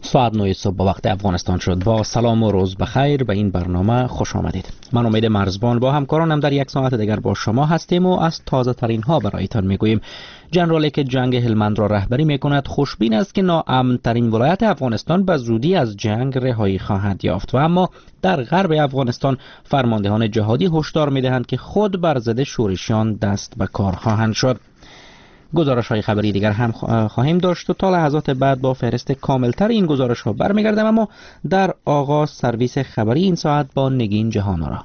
ساعت 9 صبح با وقت افغانستان شد. با سلام و روز بخیر به این برنامه خوش آمدید. من امید مرزبان با همکارانم در یک ساعت دیگر با شما هستیم و از تازه ترین ها برایتان میگوییم. جنرالی که جنگ هلمند را رهبری میکند خوشبین است که ناامن ترین ولایت افغانستان به زودی از جنگ رهایی خواهد یافت و اما در غرب افغانستان فرماندهان جهادی هشدار میدهند که خود بر ضد شورشیان دست به کار خواهند شد. گزارش های خبری دیگر هم خواهیم داشت و تا لحظات بعد با فهرست کاملتر این گزارش ها برمیگردم، اما در آغاز سرویس خبری این ساعت با نگین جهان‌آرا.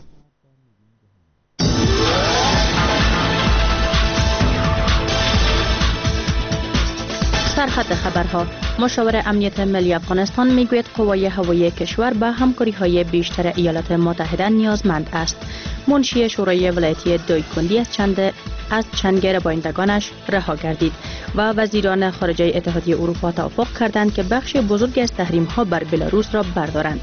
سرخط خبرها. مشاور امنیت ملی افغانستان میگوید قوای هوایی کشور به همکاری‌های بیشتر ایالات متحده نیازمند است. منشی شورای ولایتی دایکندی از چند گروگانش رها گردید و وزیران خارجه اتحادیه اروپا توافق کردند که بخش بزرگی از تحریم‌ها بر بلاروس را بردارند.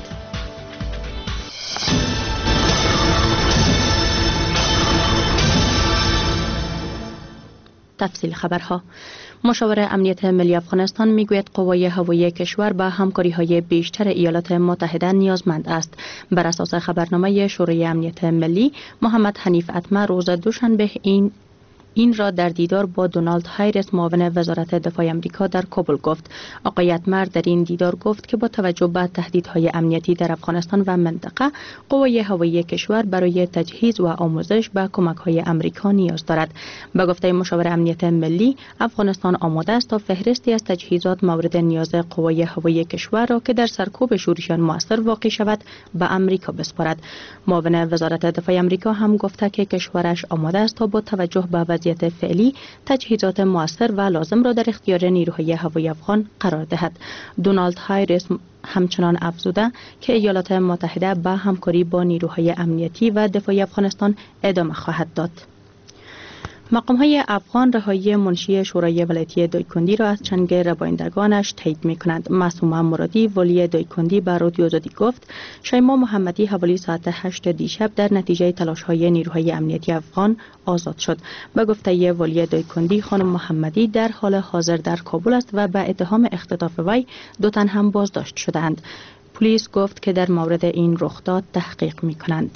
تفصیل خبرها. مشاور امنیت ملی افغانستان میگوید قوای هوایی کشور به همکاری‌های بیشتر ایالات متحده نیازمند است. بر اساس خبرنامه شورای امنیت ملی، محمد حنیف اتمر روز دوشنبه این را در دیدار با دونالد هایرس معاون وزارت دفاع آمریکا در کابل گفت. آقای اتمر در این دیدار گفت که با توجه به تهدیدهای امنیتی در افغانستان و منطقه، قوای هوایی کشور برای تجهیز و آموزش به کمک‌های آمریکا نیاز دارد. به گفته مشاور امنیت ملی، افغانستان آماده است تا فهرستی از تجهیزات مورد نیاز قوای هوایی کشور را که در سرکوب شورشیان مؤثر واقع شود به آمریکا بسپارد. معاون وزارت دفاع آمریکا هم گفته که کشورش آماده است تا با توجه به وضعیت فعلی تجهیزات مؤثر و لازم را در اختیار نیروهای هوایی افغان قرار دهد. دونالد هایرس همچنان افزوده که ایالات متحده به همکاری با نیروهای امنیتی و دفاعی افغانستان ادامه خواهد داد. مقام‌های افغان رهایی منشی شورای ولایتی دایکندی را از چنگ ربایندگانش تایید می‌کنند. معصومه مرادی ولی دایکندی به رادیو آزادی گفت شیما محمدی حوالی ساعت 8 دیشب در نتیجه تلاش‌های نیروهای امنیتی افغان آزاد شد. به گفته ولی دایکندی، خانم محمدی در حال حاضر در کابل است و به اتهام اختطاف وی 2 تن هم بازداشت شده‌اند. پلیس گفت که در مورد این رخداد تحقیق می‌کنند.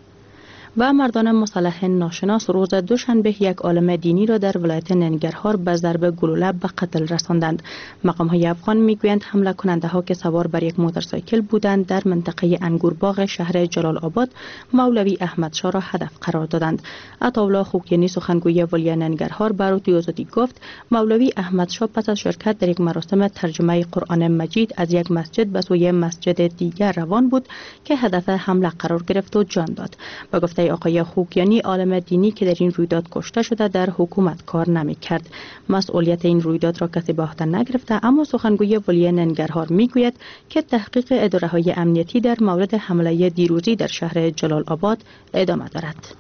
و مردان مسلح ناشناس روز دوشنبه یک عالم دینی را در ولایت ننگرهار به ضرب گلوله به قتل رساندند. مقام‌های افغان میگویند حمله کننده ها که سوار بر یک موتورسایکل بودند در منطقه انگورباغ شهر جلال آباد مولوی احمد شاه را هدف قرار دادند. عطاالله خوکیانی سخنگوی ولی ننگرهار به رادیو آزادی گفت مولوی احمد شاه پس از شرکت در یک مراسم ترجمه قرآن مجید از یک مسجد به سوی مسجد دیگر روان بود که هدف حمله قرار گرفت و جان داد. به گفته آقای خوکیانی، عالم دینی که در این رویداد کشته شده در حکومت کار نمی کرد. مسئولیت این رویداد را کسی به عهده نگرفته، اما سخنگوی ولی ننگرهار می گوید که تحقیق اداره‌های امنیتی در مورد حمله دیروزی در شهر جلال آباد ادامه دارد.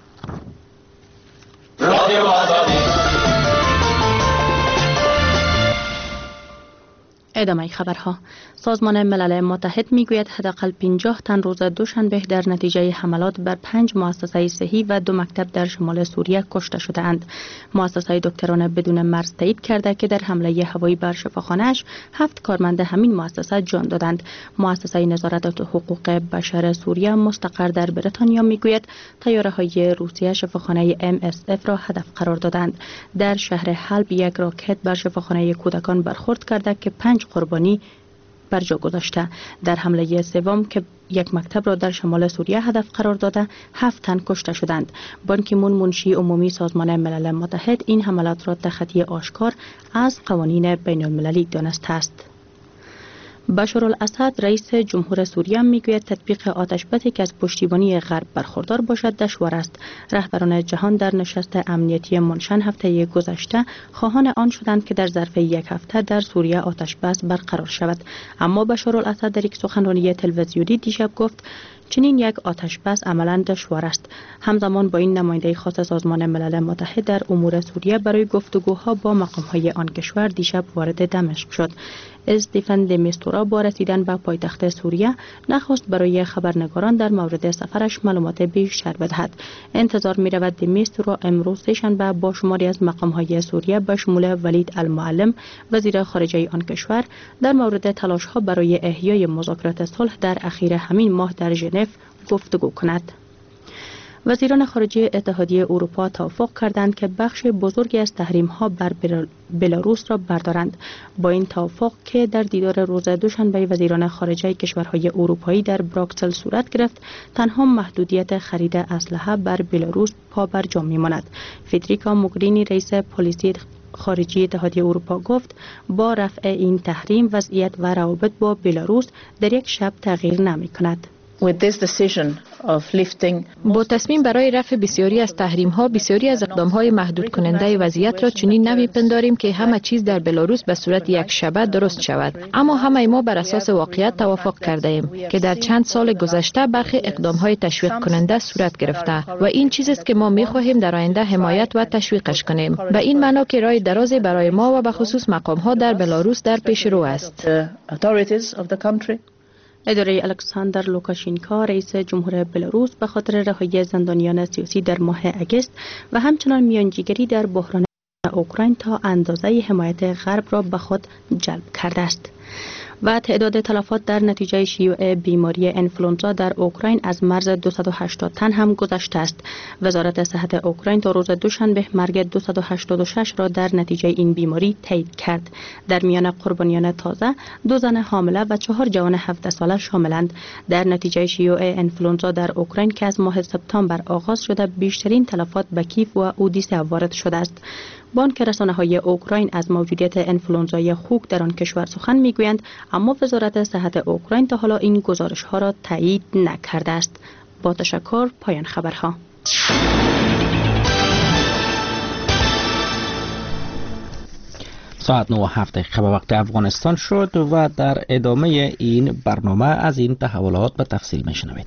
ادامه خبرها. سازمان ملل متحد میگوید حداقل 50 تن روز دوشنبه در نتیجه حملات بر 5 مؤسسه صحی و 2 مکتب در شمال سوریه کشته شده‌اند. مؤسسه دکتران بدون مرز تایید کرده که در حمله هوایی بر شفاخانه‌اش 7 کارمند همین مؤسسه جان دادند. مؤسسه نظارت حقوق بشر سوریه مستقر در بریتانیا میگوید طیاره‌های روسیه شفاخانه MSF را هدف قرار دادند. در شهر حلب یک راکت بر شفاخانه کودکان برخورد کرده که 5 قربانی بر جا گذاشته. در حمله سوم که یک مکتب را در شمال سوریه هدف قرار داده 7 تن کشته شدند. بان کی مون منشی عمومی سازمان ملل متحد این حملات را تخطی آشکار از قوانین بین المللی دانسته است. بشار الاسد رئیس جمهور سوریه میگوید تطبیق آتشبسی که از پشتیبانی غرب برخوردار باشد دشوار است. رهبران جهان در نشست امنیتی منشن هفته گذشته خواهان آن شدند که در ظرف یک هفته در سوریه آتشبس برقرار شود، اما بشار الاسد در یک سخنرانی تلویزیونی دیشب گفت چنین یک آتشبس عملاً دشوار است. همزمان با این نماینده خاص سازمان ملل متحد در امور سوریه برای گفتگوها با مقام‌های آن کشور دیشب وارد دمشق شد. استیفن د میستورا با رسیدن به پایتخت سوریه نخواست برای خبرنگاران در مورد سفرش معلومات بیشتر بدهد. انتظار می رود د میستورا امروز سه‌شنبه با شماری از مقام‌های سوریه به شمول ولید المعلم وزیر خارجه آن کشور در مورد تلاش‌ها برای احیای مذاکرات صلح در اخیر همین ماه در ژنو گفتگو کند. وزیران خارجه اتحادیه اروپا توافق کردند که بخش بزرگی از تحریم‌ها بر بلاروس را بردارند. با این توافق که در دیدار روز دوشنبه وزیران خارجه کشورهای اروپایی در بروکسل صورت گرفت، تنها محدودیت خرید اسلحه بر بلاروس پابرجا می‌ماند. فدریکا موگرینی رئیس پلیسی خارجی اتحادیه اروپا گفت با رفع این تحریم وضعیت و روابط با بلاروس در یک شب تغییر نمی‌کند. با تصمیم برای رفع بسیاری از تحریم‌ها، بسیاری از اقدام‌های محدود کننده وضعیت را چنین نمی‌پنداریم که همه چیز در بلاروس به صورت یک شبه درست شود. اما همه ما بر اساس واقعیت توافق کرده ایم که در چند سال گذشته برخی اقدام‌های تشویق کننده صورت گرفته و این چیزی است که ما می‌خواهیم در آینده حمایت و تشویقش کنیم. به این معنا که راه درازی برای ما و به خصوص مقام‌ها در بلاروس در پیش رو است. اداره الکساندر لوکاشینکا رئیس جمهور بلاروس به خاطر رهایی زندانیان سیاسی در ماه اگست و همچنان میانجیگری در بحران اوکراین تا اندازه حمایت غرب را به خود جلب کرده است. و تعداد تلفات در نتیجه شیوع بیماری انفلونزا در اوکراین از مرز 280 تن هم گذشته است. وزارت صحت اوکراین تا روز دوشنبه مرگ 286 را در نتیجه این بیماری تایید کرد. در میان قربانیان تازه 2 زن حامله و 4 جوان 17 ساله شاملند. در نتیجه شیوع انفلونزا در اوکراین که از ماه سپتامبر آغاز شده، بیشترین تلفات به کیف و اودیسه وارد شده است. بانک رسانه‌های اوکراین از موجودیت انفلونزای خوک در آن کشور سخن می‌گویند، اما وزارت صحت اوکراین تا حالا این گزارش‌ها را تایید نکرده است. با تشکر، پایان خبرها. ساعت 9:07 به وقت افغانستان شد و در ادامه این برنامه از این تحولات به تفصیل می‌شنوید.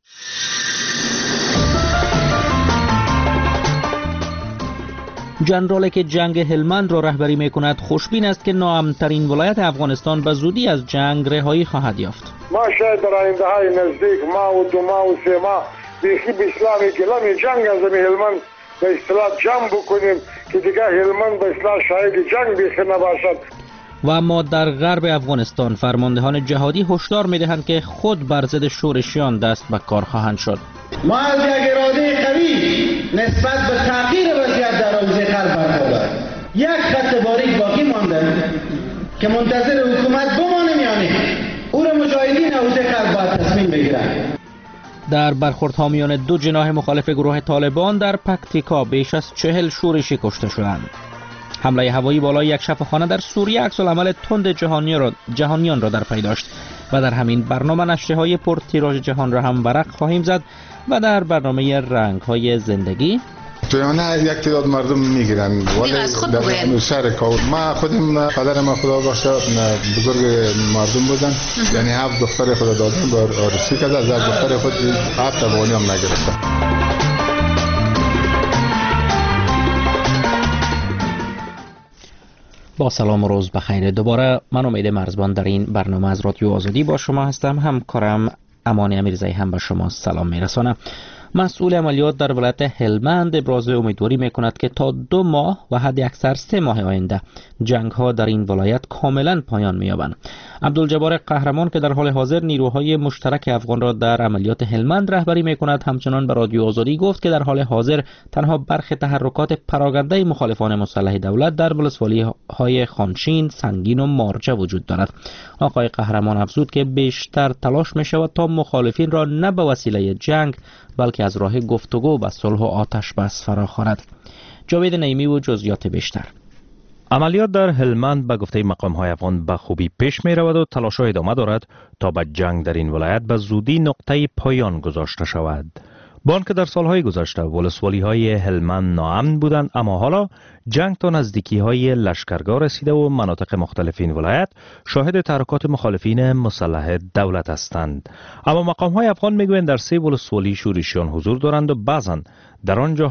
جنرالی که جنگ هلمند را رهبری می‌کند خوشبین است که ناامن‌ترین ولایت افغانستان به زودی از جنگ رهایی خواهد یافت. ما شاید در آینده‌های نزدیک ماه و 2 ماه و 3 ماه بیخی به اسلامی کلام جنگ از هلمند به اصطلاح جمع بکنیم که دیگه هلمند به اصطلاح شاید جنگ بیخی نباشد. و اما در غرب افغانستان فرماندهان جهادی هشدار می‌دهند که خود بر ضد شورشیان دست به کار خواهند شد. ما از یک اراده قوی نسبت به تغییر وضعیت در حوزه غرب برخورداریم. یک خط باریک باقی مانده که منتظر حکومت بمانیم یا نه. او را مجاهدین حوزه غرب باید تصمیم بگیرند. در برخوردها میان 2 جناح مخالف گروه طالبان در پکتیکا بیش از 40 شورشی کشته شدند. حمله هوایی بالای یک شفاخانه در سوریه عکس‌العمل تند جهانیان را در پی داشت و در همین برنامه نشریه‌های پرتیراژ جهان را هم ورق خواهیم زد و در برنامه رنگ‌های زندگی تویانه یک تعداد مردم میگیرن ولی در شهر کابل ما خودم پدرم خدا باشه بزرگ مردم بودن، یعنی 7 دختر خدا دادن با عروسی کرده، از دختر خود 7 افغانی هم نگرفتن. با سلام و روز بخیر. دوباره من امید مرزبان در این برنامه از رادیو آزادی با شما هستم. همکارم امان امیرزایی هم به شما سلام میرسانه. مسئول عملیات در ولایت هلمند ابراز امیدواری میکند که تا 2 ماه و حد اکثر 3 ماه آینده جنگ ها در این ولایت کاملا پایان مییابند. عبدالجبار قهرمان که در حال حاضر نیروهای مشترک افغان را در عملیات هلمند رهبری میکند همچنان به رادیو آزادی گفت که در حال حاضر تنها برخی تحرکات پراگنده مخالفان مسلح دولت در ولسوالی های خانشین، سنگین و مارجه وجود دارد. آقای قهرمان افزود که بیشتر تلاش میشود تا مخالفین را نه به وسیله جنگ بلکه از راه گفتگو به صلح و آتش بس فراخواند. جاوید نعیمی و جزئیات بیشتر. عملیات در هلمند به گفته مقام‌های افغان به خوبی پیش می رود و تلاش‌ها ادامه دارد تا به جنگ در این ولایت به زودی نقطه پایان گذاشته شود. با آنکه در سالهای گذشته ولسوالی‌های هلمند ناامن بودند، اما حالا جنگ تا نزدیکی‌های لشکرگاه رسیده و مناطق مختلف این ولایت شاهد تحرکات مخالفین مسلح دولت هستند. اما مقام‌های افغان می‌گویند در 3 ولسوالی شورشیان حضور دارند و بعضاً در آنجاها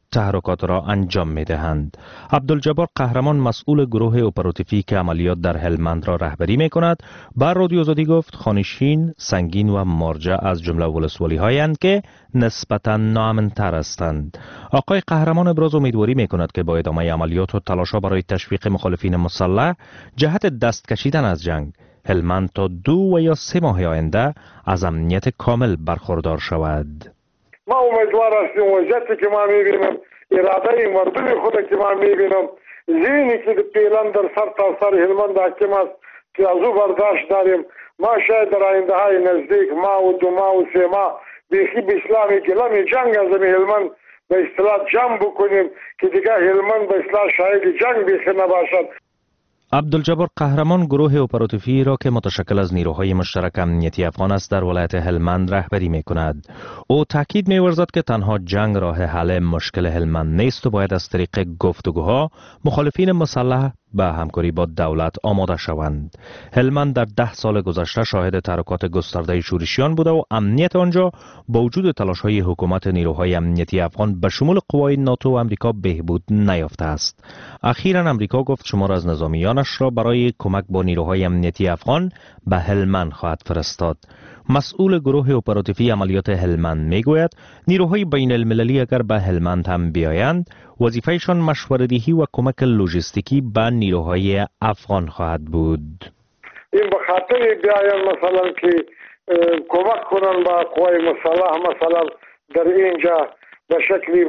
تحرکات را انجام می دهند. عبدالجبار قهرمان مسئول گروه اپراتیفیک عملیات در هلمند را رهبری می کند. بر رادیو آزادی گفت خانشین، سنگین و مارجه از جمله ولسوالی هایند که نسبتا ناامن‌تر هستند. آقای قهرمان ابراز امیدواری می کند که با ادامه عملیات و تلاش‌ها برای تشویق مخالفین مسلح جهت دست کشیدن از جنگ، هلمند تا 2 و یا 3 ماه آینده از امنیت کامل برخوردار شود. ما امیدوار هستیم وضعیتی که ما میبینم، اراده مردم خود که ما میبینم، ذهنی که پیلان در سر تا سر هلمند حاکم است که از او برداشت داریم، ما شاید در آینده های نزدیک ما و 2 ماه و 3 ماه بیخی به اسلامی گلمی جنگ از هلمند به اصطلاح جمع بکنیم که دیگه هلمند به اصطلاح شاید جنگ بیخی نباشد. عبدالجبار قهرمان گروه اپراتیفی را که متشکل از نیروهای مشترک امنیتی افغان است در ولایت هلمند رهبری می کند. او تاکید می ورزد که تنها جنگ راه حل مشکل هلمند نیست و باید از طریق گفتگوها مخالفین مسلح به همکاری با دولت آماده شوند. هلمند در 10 سال گذشته شاهد تحرکات گسترده شورشیان بوده و امنیت آنجا با وجود تلاش‌های حکومت نیروهای امنیتی افغان به شمول قوای ناتو و آمریکا بهبود نیافته است. اخیراً آمریکا گفت شمار از نظامیانش را برای کمک با نیروهای امنیتی افغان به هلمند خواهد فرستاد. مسئول گروه اپراتیفی عملیات هلمند میگوید نیروهای بین المللی اگر به هلمند هم بیایند وظیفهشان مشوره‌دهی و کمک لوجستیکی به نیروهای افغان خواهد بود. این به خاطر بیاین مثلا که کمک کنن با قوای مسلح مثلا در اینجا به شکلی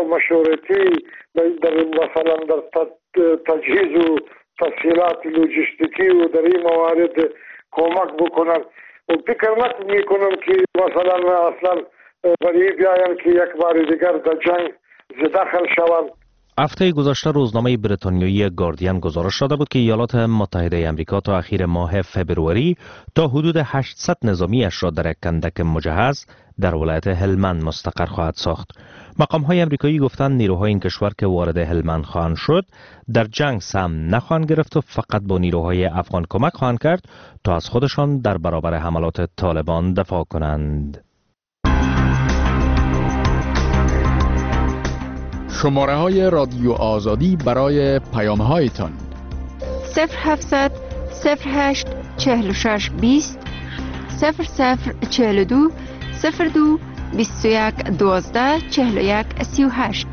مشورتی در مثلا در تجهیز و تسهیلات لوجستیکی و در این موارد کمک بکنن و فکر میکنم که مثلا اصلا برای بیاین که یک بار دیگر در جنگ داخل شوند. هفته گذشته روزنامه بریتانیایی گاردین گزارش داده بود که ایالات متحده آمریکا تا اخیر ماه فبروری تا حدود 800 نظامیش را در یک کندک مجهز در ولایت هلمند مستقر خواهد ساخت. مقام‌های آمریکایی گفتند نیروهای این کشور که وارد هلمند خواهند شد در جنگ سهم نخواهند گرفت و فقط با نیروهای افغان کمک خواهند کرد تا از خودشان در برابر حملات طالبان دفاع کنند. شماره های رادیو آزادی برای پیام هایتان 0700 08 46 20 0042 02 21 12 41 38.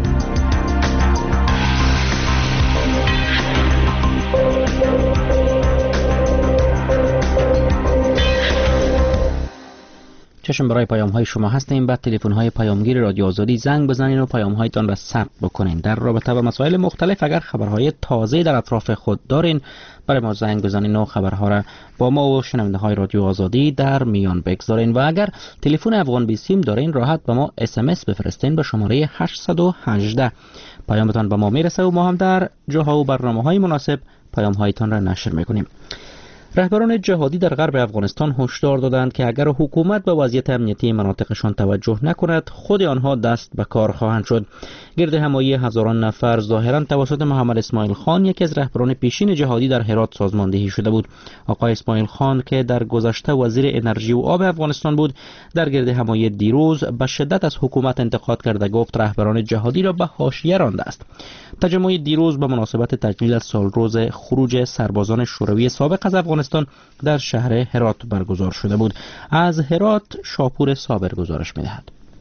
چشم برای پیام های شما هستیم. بعد تلفن های پیامگیر رادیو آزادی زنگ بزنین و پیام هایتان را ثبت بکنین. در رابطه با مسائل مختلف اگر خبرهای تازه در اطراف خود دارین برای ما زنگ بزنین و خبرها را با ما و شنونده های رادیو آزادی در میان بگذارین. و اگر تلفن افغان 20 دارین راحت به ما SMS بفرستین به شماره 818. پیامتان به ما میرسه و ما هم در جاها و برنامه های مناسب پیام هایتان را نشر میکنیم. رهبران جهادی در غرب افغانستان هشدار دادند که اگر حکومت به وضعیت امنیتی مناطقشان توجه نکند خود آنها دست به کار خواهند شد. گرد همایی هزاران نفر ظاهرا توسط محمد اسماعیل خان یکی از رهبران پیشین جهادی در هرات سازماندهی شده بود. آقای اسماعیل خان که در گذشته وزیر انرژی و آب افغانستان بود در گرد همایی دیروز به شدت از حکومت انتقاد کرده گفت رهبران جهادی را به حاشیه رانده است. تجمع دیروز به مناسبت تجلیل از سالروز خروج سربازان شوروی سابق از افغانستان در شهر هرات برگزار شده بود. از هرات شاپور صابر گزارش می‌دهد.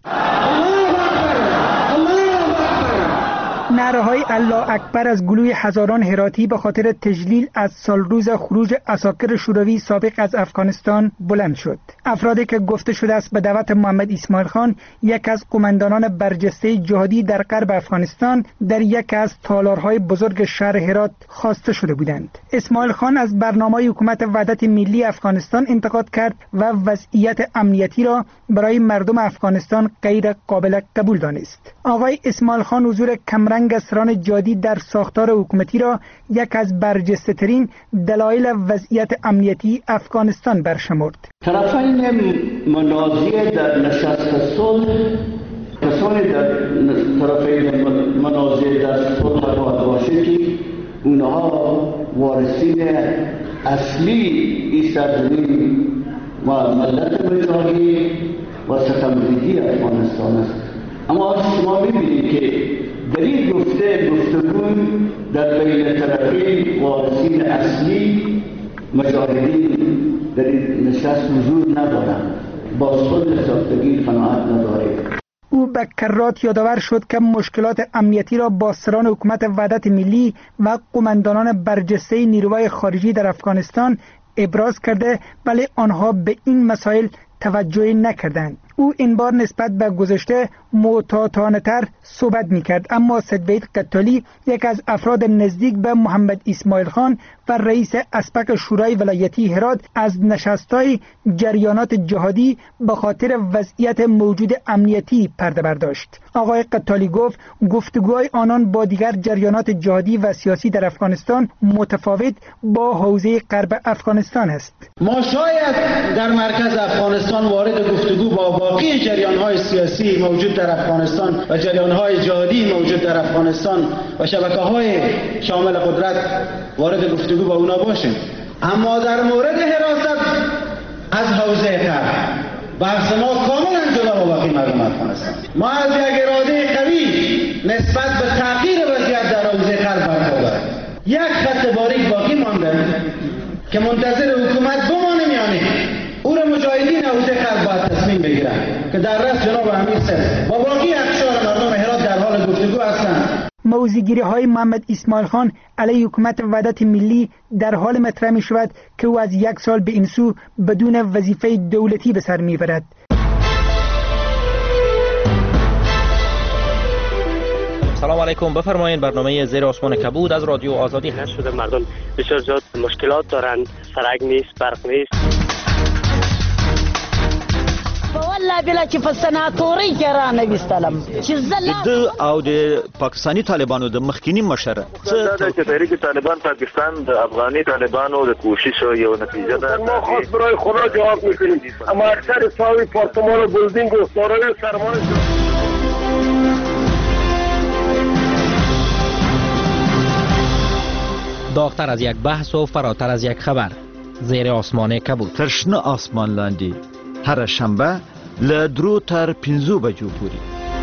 نعره‌های الله اکبر از گلوی هزاران هراتی به خاطر تجلیل از سالروز خروج عساکر شوروی سابق از افغانستان بلند شد. افرادی که گفته شده است به دعوت محمد اسماعیل خان یک از قماندانان برجسته جهادی در غرب افغانستان در یک از تالارهای بزرگ شهر هرات خواسته شده بودند. اسماعیل خان از برنامه حکومت وحدت ملی افغانستان انتقاد کرد و وضعیت امنیتی را برای مردم افغانستان غیر قابل قبول دانست. آقای اسماعیل خان حضور کمرنگ اسران جهادی در ساختار حکومتی را یک از برجسته ترین دلایل وضعیت امنیتی افغانستان برشمرد. طرفین منازع در نشست صلح، کسانی در طرفین منازع در صلح باید باشه که اونها وارثین اصلی این سرزمین و ملت مجاهد و ستمزدگی افغانستان است اما شما می‌بینید که در این گفتگو در بین طرفین وارثین اصلی مجاهدین در این نشست حضور ندارند، با صلح ساختگی قناعت نداریم. او به کرات یادآور شد که مشکلات امنیتی را با سران حکومت وحدت ملی و قماندانان برجسته نیروهای خارجی در افغانستان ابراز کرده، ولی آنها به این مسائل توجهی نکردند. او این بار نسبت به گذشته معتادانه تر صحبت میکرد، اما سید قتالی یک از افراد نزدیک به محمد اسماعیل خان و رئیس اسبق شورای ولایتی هرات از نشست‌های جریانات جهادی به خاطر وضعیت موجود امنیتی پرده برداشت. آقای قتالی گفت گفتگوهای آنان با دیگر جریانات جهادی و سیاسی در افغانستان متفاوت با حوزه غرب افغانستان است. ما شاید در مرکز افغانستان وارد گفتگو با باقی جریان‌های سیاسی موجود در افغانستان و جریان‌های جهادی موجود در افغانستان و شبکه‌های شامل قدرت وارد گفتگو با اونا باشیم، اما در مورد حراست از حوزه غرب بحث ما کاملا جدا با باقی مردم افغانستان. ما از یک اراده قوی نسبت به تغییر وضعیت در حوزه غرب برخورداریم. یک خط باریک باقی مانده که منتظر حکومت بمانیم یا نه. او را مجاهدین حوزه غرب باید تصمیم بگیرن که در رأس جناب امیر صاحب با باقی اقشار مردم هرات در حال گفتگو هستند. موضع‌گیری های محمد اسماعیل خان علیه حکومت وحدت ملی در حال مطرح می شود که او از یک سال به این سو بدون وظیفه دولتی به سر می برد. سلام علیکم، بفرمایید. برنامه زیر آسمان کبود از رادیو آزادی هست. شده مردم بسیار زیاد مشکلات دارند، سرک نیست، برق نیست. والله بلا چې په سناتوري کې را نویستلم چې د او د پاکستانی طالبانو د مخکینی مشر چې تحریک طالبان پاکستان د افغاني طالبانو د کوشش یو نتیجه ده. ما خاص برای خدا جواب میکنیم، اما اکثر ساوی پارتمان و بلدینگ و سارای سرمایه داغتر از یک بحث و فراتر از یک خبر. زیر آسمان کبود. ترشنه آسمان لاندی هر شنبه له 3 تر 5 بجو پورې.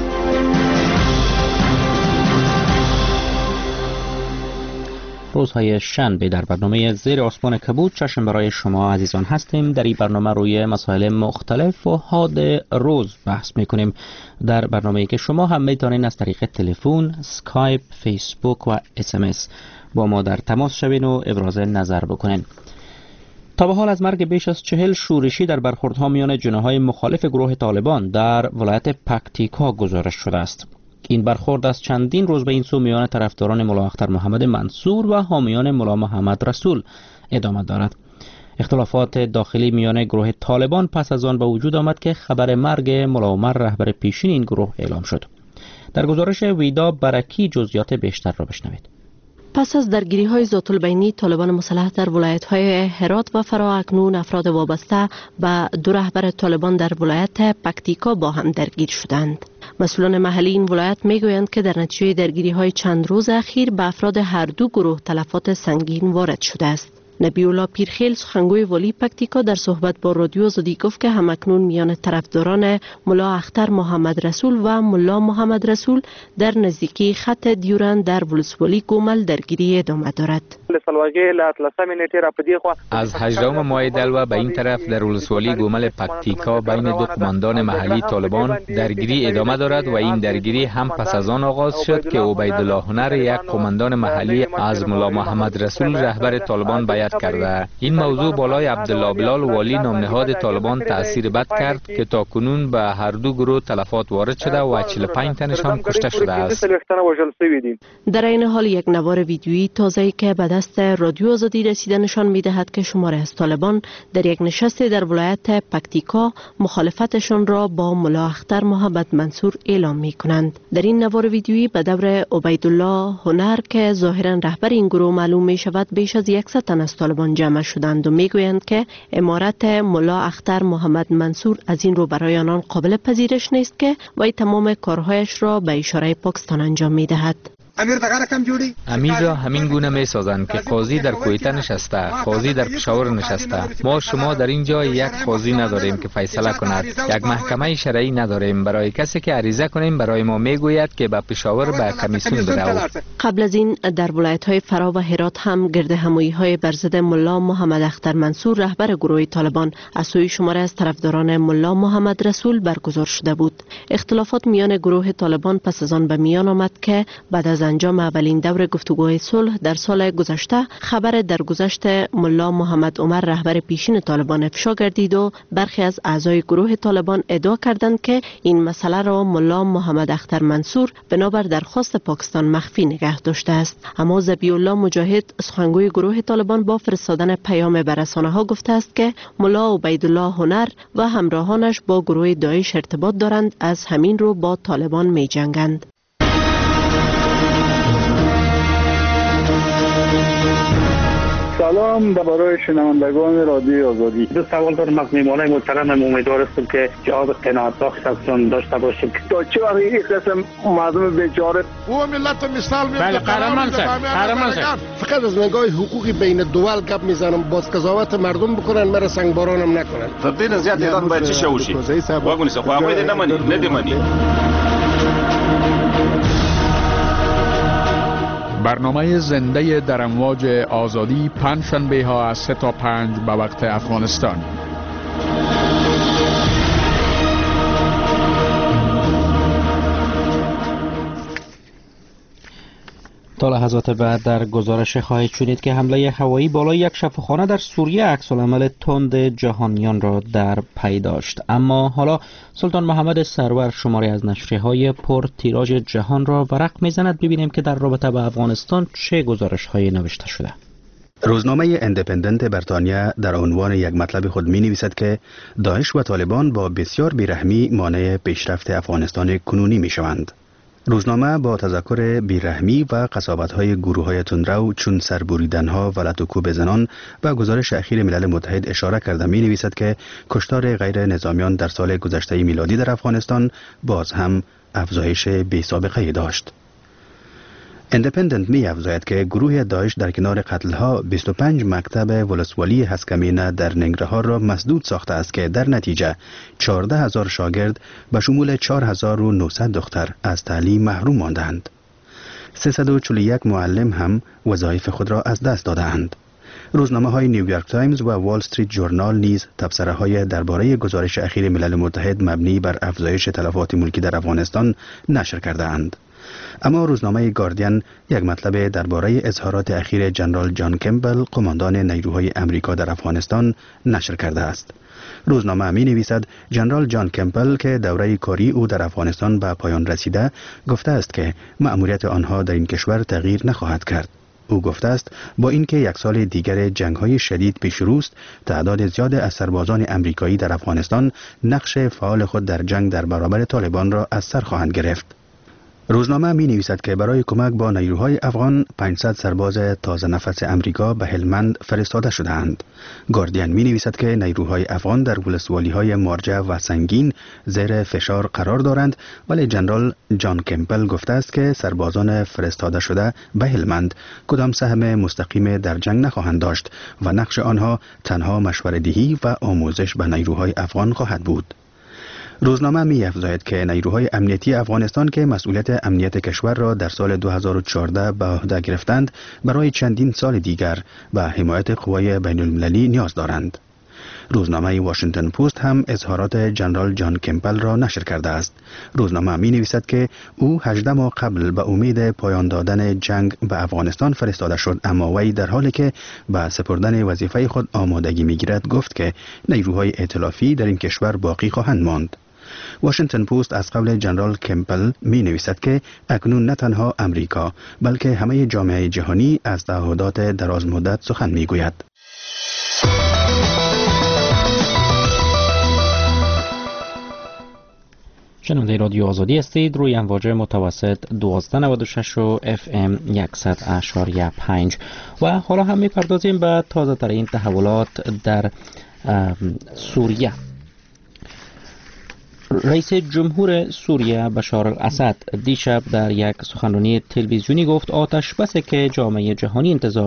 روزهای شنبه در برنامه زیر آسمان کبود چشم برای شما عزیزان هستیم. در این برنامه روی مسائل مختلف و حاد روز بحث میکنیم. در برنامه‌ای که شما هم میتونید از طریق تلفن، اسکایپ، فیسبوک و SMS با ما در تماس شوین و ابراز نظر بکنین. تا به حال از مرگ بیش از 40 شورشی در برخوردها میان جناح‌های مخالف گروه طالبان در ولایت پکتیکا گزارش شده است. این برخورد از چندین روز به این سو میان طرفداران ملا اختر محمد منصور و حامیان ملا محمد رسول ادامه دارد. اختلافات داخلی میان گروه طالبان پس از آن به وجود آمد که خبر مرگ ملا عمر رهبر پیشین این گروه اعلام شد. در گزارش ویدا برکی جزئیات بیشتر را بشنوید. پس از درگیری‌های ذات البینی، طالبان مسلح در ولایت‌های هرات و فرا اکنون افراد وابسته به 2 رهبر طالبان در ولایت پکتیکا با هم درگیر شدند. مسئولان محلی این ولایت میگویند که در نتیجه درگیری‌های چند روز اخیر به افراد هر دو گروه تلفات سنگین وارد شده است. نبی الله پیرخیل سخنگوی والی پکتیکا در صحبت با رادیو آزادی گفت که همکنون میان طرفداران ملا اختر محمد رسول و ملا محمد رسول در نزدیکی خط دیورن در ولسوالی گومل درگیری ادامه دارد. از 18 ماه دلو به این طرف در ولسوالی گومل پکتیکا بین 2 قماندان محلی طالبان درگیری ادامه دارد و این درگیری هم پس از آن آغاز شد که عبیدالله هنر، یک قماندان محلی از ملا محمد رسول رهبر طالبان بیعت کرده. این موضوع بالای عبدالله بلال والی نامنهاد طالبان تأثیر بد کرد که تاکنون به هر دو گروه تلفات وارد شده و 45 تنشان کشته شده است. در این حال یک نوار ویدیویی تازه‌ای که به دست رادیو آزادی رسیده نشان می‌دهد که شماری از طالبان در یک نشست در ولایت پکتیکا مخالفتشان را با ملا اختر محمد منصور اعلام می‌کنند. در این نوار ویدیویی به دور عبیدالله هنر که ظاهراً رهبر این گروه معلوم می‌شود بیش از 100 تن از طالبان جمع شدند و میگویند که امارت ملا اختر محمد منصور از این رو برای آنان قابل پذیرش نیست که وی تمام کارهایش را به اشاره پاکستان انجام میدهد. امیر دغه کم جوړي امیجا همین گونه می سازند که قاضی در کویته نشسته، قاضی در پشاور نشسته. ما شما در اینجا یک قاضی نداریم که فیصله کند، یک محکمه شرعی نداریم. برای کسی که عریضه کنیم برای ما میگوید که به پشاور به کمیسیون برو. قبل از این در ولایت‌های فرا و هرات هم گردهمایی‌های بر ضد ملا محمد اختر منصور رهبر گروه طالبان از سوی شماره از طرفداران ملا محمد رسول برگزار شده بود. اختلافات میان گروه طالبان پس از آن به میان آمد که بعد از انجام اولین دور گفتگوهای صلح در سال گذشته خبر درگذشت ملا محمد عمر رهبر پیشین طالبان افشا گردید و برخی از اعضای گروه طالبان ادعا کردند که این مسئله را ملا محمد اختر منصور بنابر درخواست پاکستان مخفی نگه داشته است. اما ذبیح الله مجاهد سخنگوی گروه طالبان با فرستادن پیام به رسانه‌ها گفته است که ملا عبیدالله هنر و همراهانش با گروه داعش ارتباط دارند، از همین رو با طالبان می جنگند. سلام برای شنوندگان رادیوی آزادی. دو سوال دارم از میهمانای محترم. امیدوار هستم که جواب قناعت بخش ازشون داشته باشیم. تا چه وقت این قسم مردم بیچاره او ملت مثال میاد. بله قهرمان صاحب فقط از نگاه حقوقی بین دول گپ میزنم، باز قضاوت مردم بکنن، مرا سنگبارانم نکنن. تبدیل زیاد ایران باید چی شوشی واگونی سه خو هغه نمانی ندیمانی. برنامه زنده در امواج آزادی پنجشنبه ها از 3 تا 5 به وقت افغانستان. تا لحظات بعد در گزارش خواهید شنید که حمله هوایی بالای یک شفاخانه در سوریه عکس‌العمل تند جهانیان را در پی داشت. اما حالا سلطان محمد سرور شماری از نشریه‌های پر تیراژ جهان را ورق می‌زند. ببینیم که در رابطه با افغانستان چه گزارش‌هایی نوشته شده. روزنامه اندپندنت بریتانیا در عنوان یک مطلب خود می نویسد که داعش و طالبان با بسیار بیرحمی مانع پیشرفت افغانستان کنونی می شوند. روزنامه با تذکر بیرحمی و قساوت‌های گروه‌های تندرو چون سربریدن‌ها و لطوکوب زنان و گزارش اخیر ملل متحد اشاره کرده می نویسد که کشتار غیر نظامیان در سال گذشته میلادی در افغانستان باز هم افزایش بی‌سابقه‌ای داشت. اندپندنت می افزاید که گروه داعش در کنار قتل‌ها 25 مکتب ولسوالی هسکمینه در ننگرهار را مسدود ساخته است که در نتیجه 14,000 شاگرد به شمول 4,900 دختر از تعلیم محروم ماندند. 341 معلم هم وظایف خود را از دست دادند. روزنامه‌های نیویورک تایمز و وال استریت جورنال نیز تبصره‌های درباره گزارش اخیر ملل متحد مبنی بر افزایش تلفات ملکی در افغانستان نشر کرده‌اند. اما روزنامه گاردین یک مطلب درباره اظهارات اخیر جنرال جان کمپبل قماندان نیروهای امریکا در افغانستان نشر کرده است. روزنامه می نویسد جنرال جان کمپبل که دوره کاری او در افغانستان به پایان رسیده گفته است که مأموریت آنها در این کشور تغییر نخواهد کرد. او گفته است با اینکه یک سال دیگر جنگ‌های شدید پیش رو است، تعداد زیاد از سربازان امریکایی در افغانستان نقش فعال خود در جنگ در برابر طالبان را از سر خواهند گرفت. روزنامه می نویسد که برای کمک با نیروهای افغان 500 سرباز تازه نفس امریکا به هلمند فرستاده شده‌اند. گاردین می نویسد که نیروهای افغان در ولسوالی‌های مارجه و سنگین زیر فشار قرار دارند، ولی جنرال جان کمپبل گفته است که سربازان فرستاده شده به هلمند کدام سهم مستقیم در جنگ نخواهند داشت و نقش آنها تنها مشوره‌دهی و آموزش به نیروهای افغان خواهد بود. روزنامه می افزاید که نیروهای امنیتی افغانستان که مسئولیت امنیت کشور را در سال 2014 به عهده گرفتند برای چندین سال دیگر به حمایت قوای بین المللی نیاز دارند. روزنامه واشنگتن پست هم اظهارات جنرال جان کمپبل را نشر کرده است. روزنامه می نویسد که او 18 ماه قبل به امید پایان دادن جنگ به افغانستان فرستاده شد، اما وی در حالی که به سپردن وظیفه خود آمادگی می گیرد گفت که نیروهای ائتلافی در این کشور باقی خواهند ماند. واشنگتن پست از قول جنرال کمپبل می نویسد که اکنون نه تنها امریکا بلکه همه جامعه جهانی از تعهدات دراز مدت سخن می گوید. شنونده رادیو آزادی هستید. روی امواج متوسط 1296 و FM 100.5 و حالا هم می‌پردازیم به تازه ترین تحولات در سوریه. رئیس جمهور سوریه بشار الاسد دیشب در یک سخنرانی تلویزیونی گفت آتش بسی که جامعه جهانی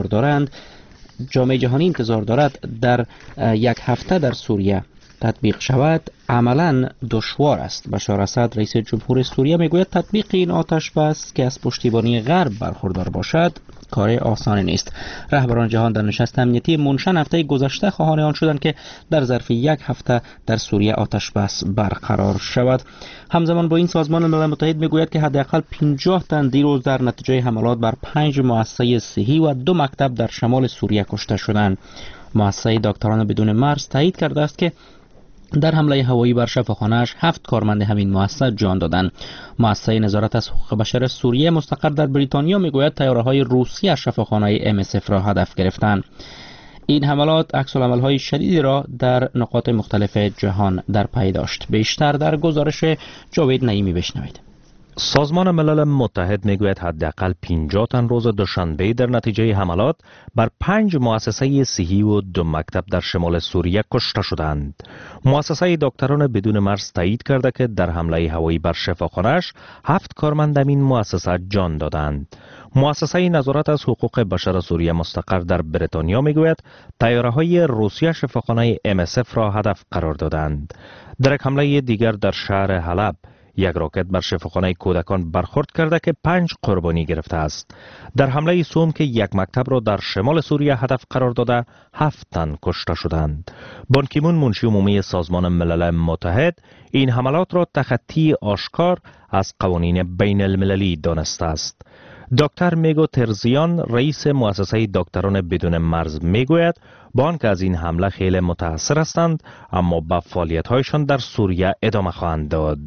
انتظار دارد در یک هفته در سوریه تطبیق شود عملاً دشوار است. بشار الاسد رئیس جمهور سوریه میگوید تطبیق این آتش بس که از پشتیبانی غرب برخوردار باشد کار آسانی نیست. رهبران جهان در نشست امنیتی مونشن هفته گذشته خواهان آن شدند که در ظرف یک هفته در سوریه آتش بس برقرار شود. همزمان با این سازمان ملل متحد میگوید که حداقل 50 تن دیروز در نتیجه حملات بر 5 مؤسسه صحی و 2 مکتب در شمال سوریه کشته شدند. مؤسسه دکتران بدون مرز تایید کرده است که در حمله هوایی بر شفاخانه‌اش 7 کارمند همین مؤسسه جان دادند. مؤسسه نظارت از حقوق بشر سوریه مستقر در بریتانیا میگوید طیاره‌های روسی از شفاخانه MSF را هدف گرفتند. این حملات عکس‌العمل‌های شدیدی را در نقاط مختلف جهان در پی داشت. بیشتر در گزارش جاوید نعیمی بشنوید. سازمان ملل متحد میگوید حداقل 50 تن روز دوشنبه در نتیجه حملات بر 5 مؤسسه صحی و 2 مکتب در شمال سوریه کشته شدند. مؤسسه دکتران بدون مرز تایید کرده که در حمله هوایی بر شفاخانه‌اش 7 کارمند این مؤسسه جان دادند. مؤسسه نظارت از حقوق بشر سوریه مستقر در بریتانیا میگوید طیاره‌های روسیه شفاخانه MSF را هدف قرار دادند. در یک حمله دیگر در شهر حلب یک راکت بر شفاخانه کودکان برخورد کرده که 5 قربانی گرفته است. در حمله سوم که یک مکتب را در شمال سوریه هدف قرار داده 7 تن کشته شدند. بان کی مون منشی عمومی سازمان ملل متحد این حملات را تخطی آشکار از قوانین بین المللی دانسته است. دکتر میگو ترزیان رئیس مؤسسه دکتران بدون مرز میگوید با آنکه از این حمله خیلی متاثر هستند اما به فعالیت‌هایشان در سوریه ادامه خواهند داد.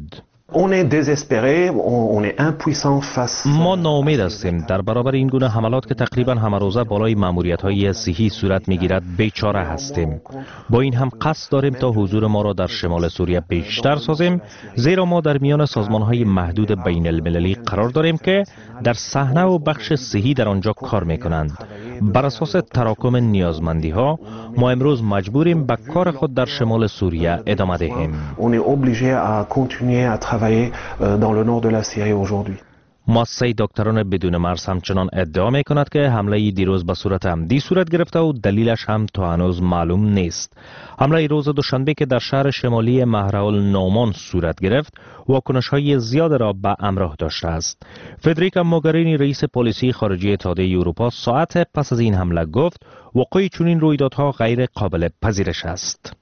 ما ناامید هستیم در برابر این گونه حملات که تقریبا همه روزه بالای ماموریت‌های صحی صورت میگیرد بیچاره هستیم. با این هم قصد داریم تا حضور ما را در شمال سوریه بیشتر سازیم زیرا ما در میان سازمان‌های محدود بین المللی قرار داریم که در صحنه و بخش صحی در آنجا کار میکنند. بر اساس تراکم نیازمندی‌ها ما امروز مجبوریم به کار خود در شمال سوریه ادامه دهیم. dans le nord de la Syrie aujourd'hui. مؤسسه دکتران بدون مرز همچنان ادعا می کند که حمله دیروز به صورت عمدی صورت گرفته و دلیلش هم تا هنوز معلوم نیست. حمله روز دوشنبه که در شهر شمالی مهرالنومان صورت گرفت واکنش های زیاد را به همراه داشته است. فدریکا موگرینی رئیس پلیسی خارجی اتحادیه اروپا ساعت پس از این حمله گفت وقوع چنین رویدادها غیر قابل پذیرش است.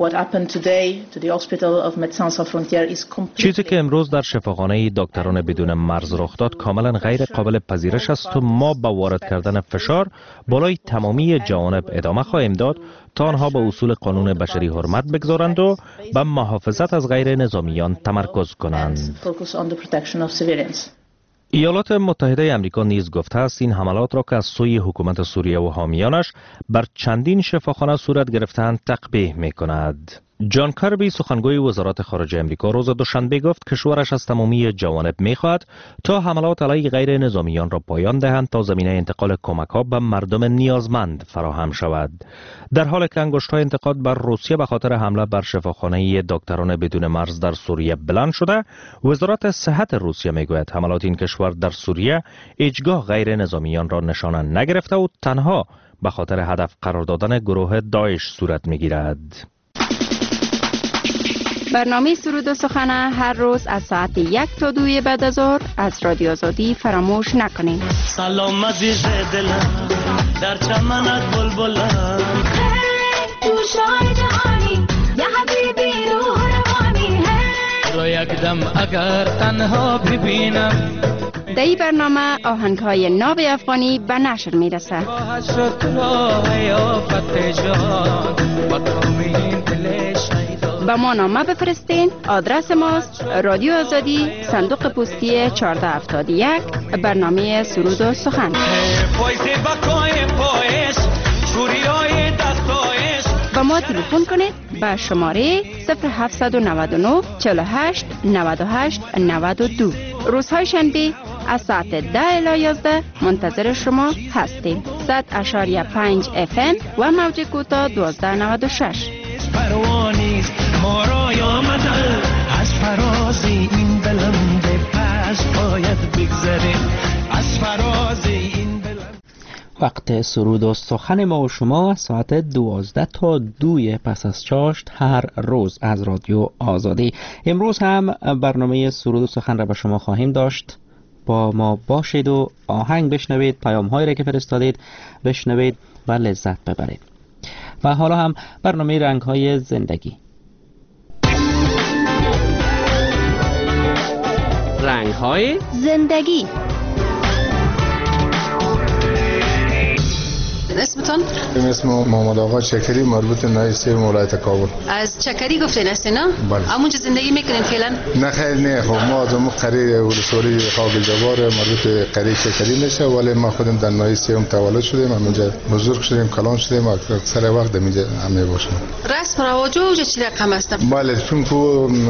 چیزی که امروز در شفاخانه دکتران بدون مرز رخ داد کاملا غیر قابل پذیرش است و ما با وارد کردن فشار بالای تمامی جوانب ادامه خواهیم داد تا آنها به اصول قانون بشری حرمت بگذارند و به محافظت از غیر نظامیان تمرکز کنند. ایالات متحده آمریکا نیز گفته است این حملات را که از سوی حکومت سوریه و حامیانش بر چندین شفاخانه صورت گرفتند تقبیح می‌کند. جان کربی سخنگوی وزارت خارجه آمریکا روز دوشنبه گفت کشورش از تمامی جوانب می‌خواهد تا حملات علیه غیر نظامیان را پایان دهند تا زمینه انتقال کمک‌ها به مردم نیازمند فراهم شود. در حالی که انگشت‌های انتقاد بر روسیه به خاطر حمله بر شفاخانه دکتران بدون مرز در سوریه بلند شده، وزارت صحت روسیه میگوید حملات این کشور در سوریه هیچگاه غیر نظامیان را نشانه نگرفته و تنها به خاطر هدف قرار دادن گروه داعش صورت می‌گیرد. برنامه سرود و سخن هر روز از ساعت 1 تا 2 بعد از ظهر از رادیو آزادی فراموش نکنید. سلام عزیز دلم در چمنت بلبلم تو شاه جهانی یا حبیبی روح روانی را یک دم اگر تنها ببینم. در این برنامه آهنگ‌های ناب افغانی به نشر میرسه. با ما نامه بفرستین. آدرس ماست رادیو آزادی، صندوق پستی 1471، برنامه سرود و سخن. با ما تلفن کنید به شماره 0799 48 98 92. روزهای شنبه از ساعت 10 الی 11 منتظر شما هستیم. 100.5 FM و موج کوتاه 1296. پروانیست ما را آمده از فراز این بلند پس باید بگذریم، از فراز این بلند. وقت سرود و سخن ما و شما ساعت 12 تا 2 پس از چاشت هر روز از رادیو آزادی. امروز هم برنامه سرود و سخن را به شما خواهیم داشت. با ما باشید و آهنگ بشنوید، پیام هایی را که فرستادید بشنوید و لذت ببرید. و حالا هم برنامه رنگ های زندگی. رنگ های زندگی. اسمتون؟ اسم محمد آقا چکری، مربوط نای سیوم ولایت کابل. از چکری گفتین هستین نه؟ بله. همونجا زندگی میکنین فعلا؟ نه خیر نه، خب ما از اون قریه ولسوالی قابل جوار مربوط قریه چکری میشه، ولی ما خودم در نای سیوم تولد شدیم، همینجا بزرگ شدیم، کلان شدیم، اکثر وقت اینجا هم باشیم. رسم رواج اونجا چی رقم هستن؟ بله، چون که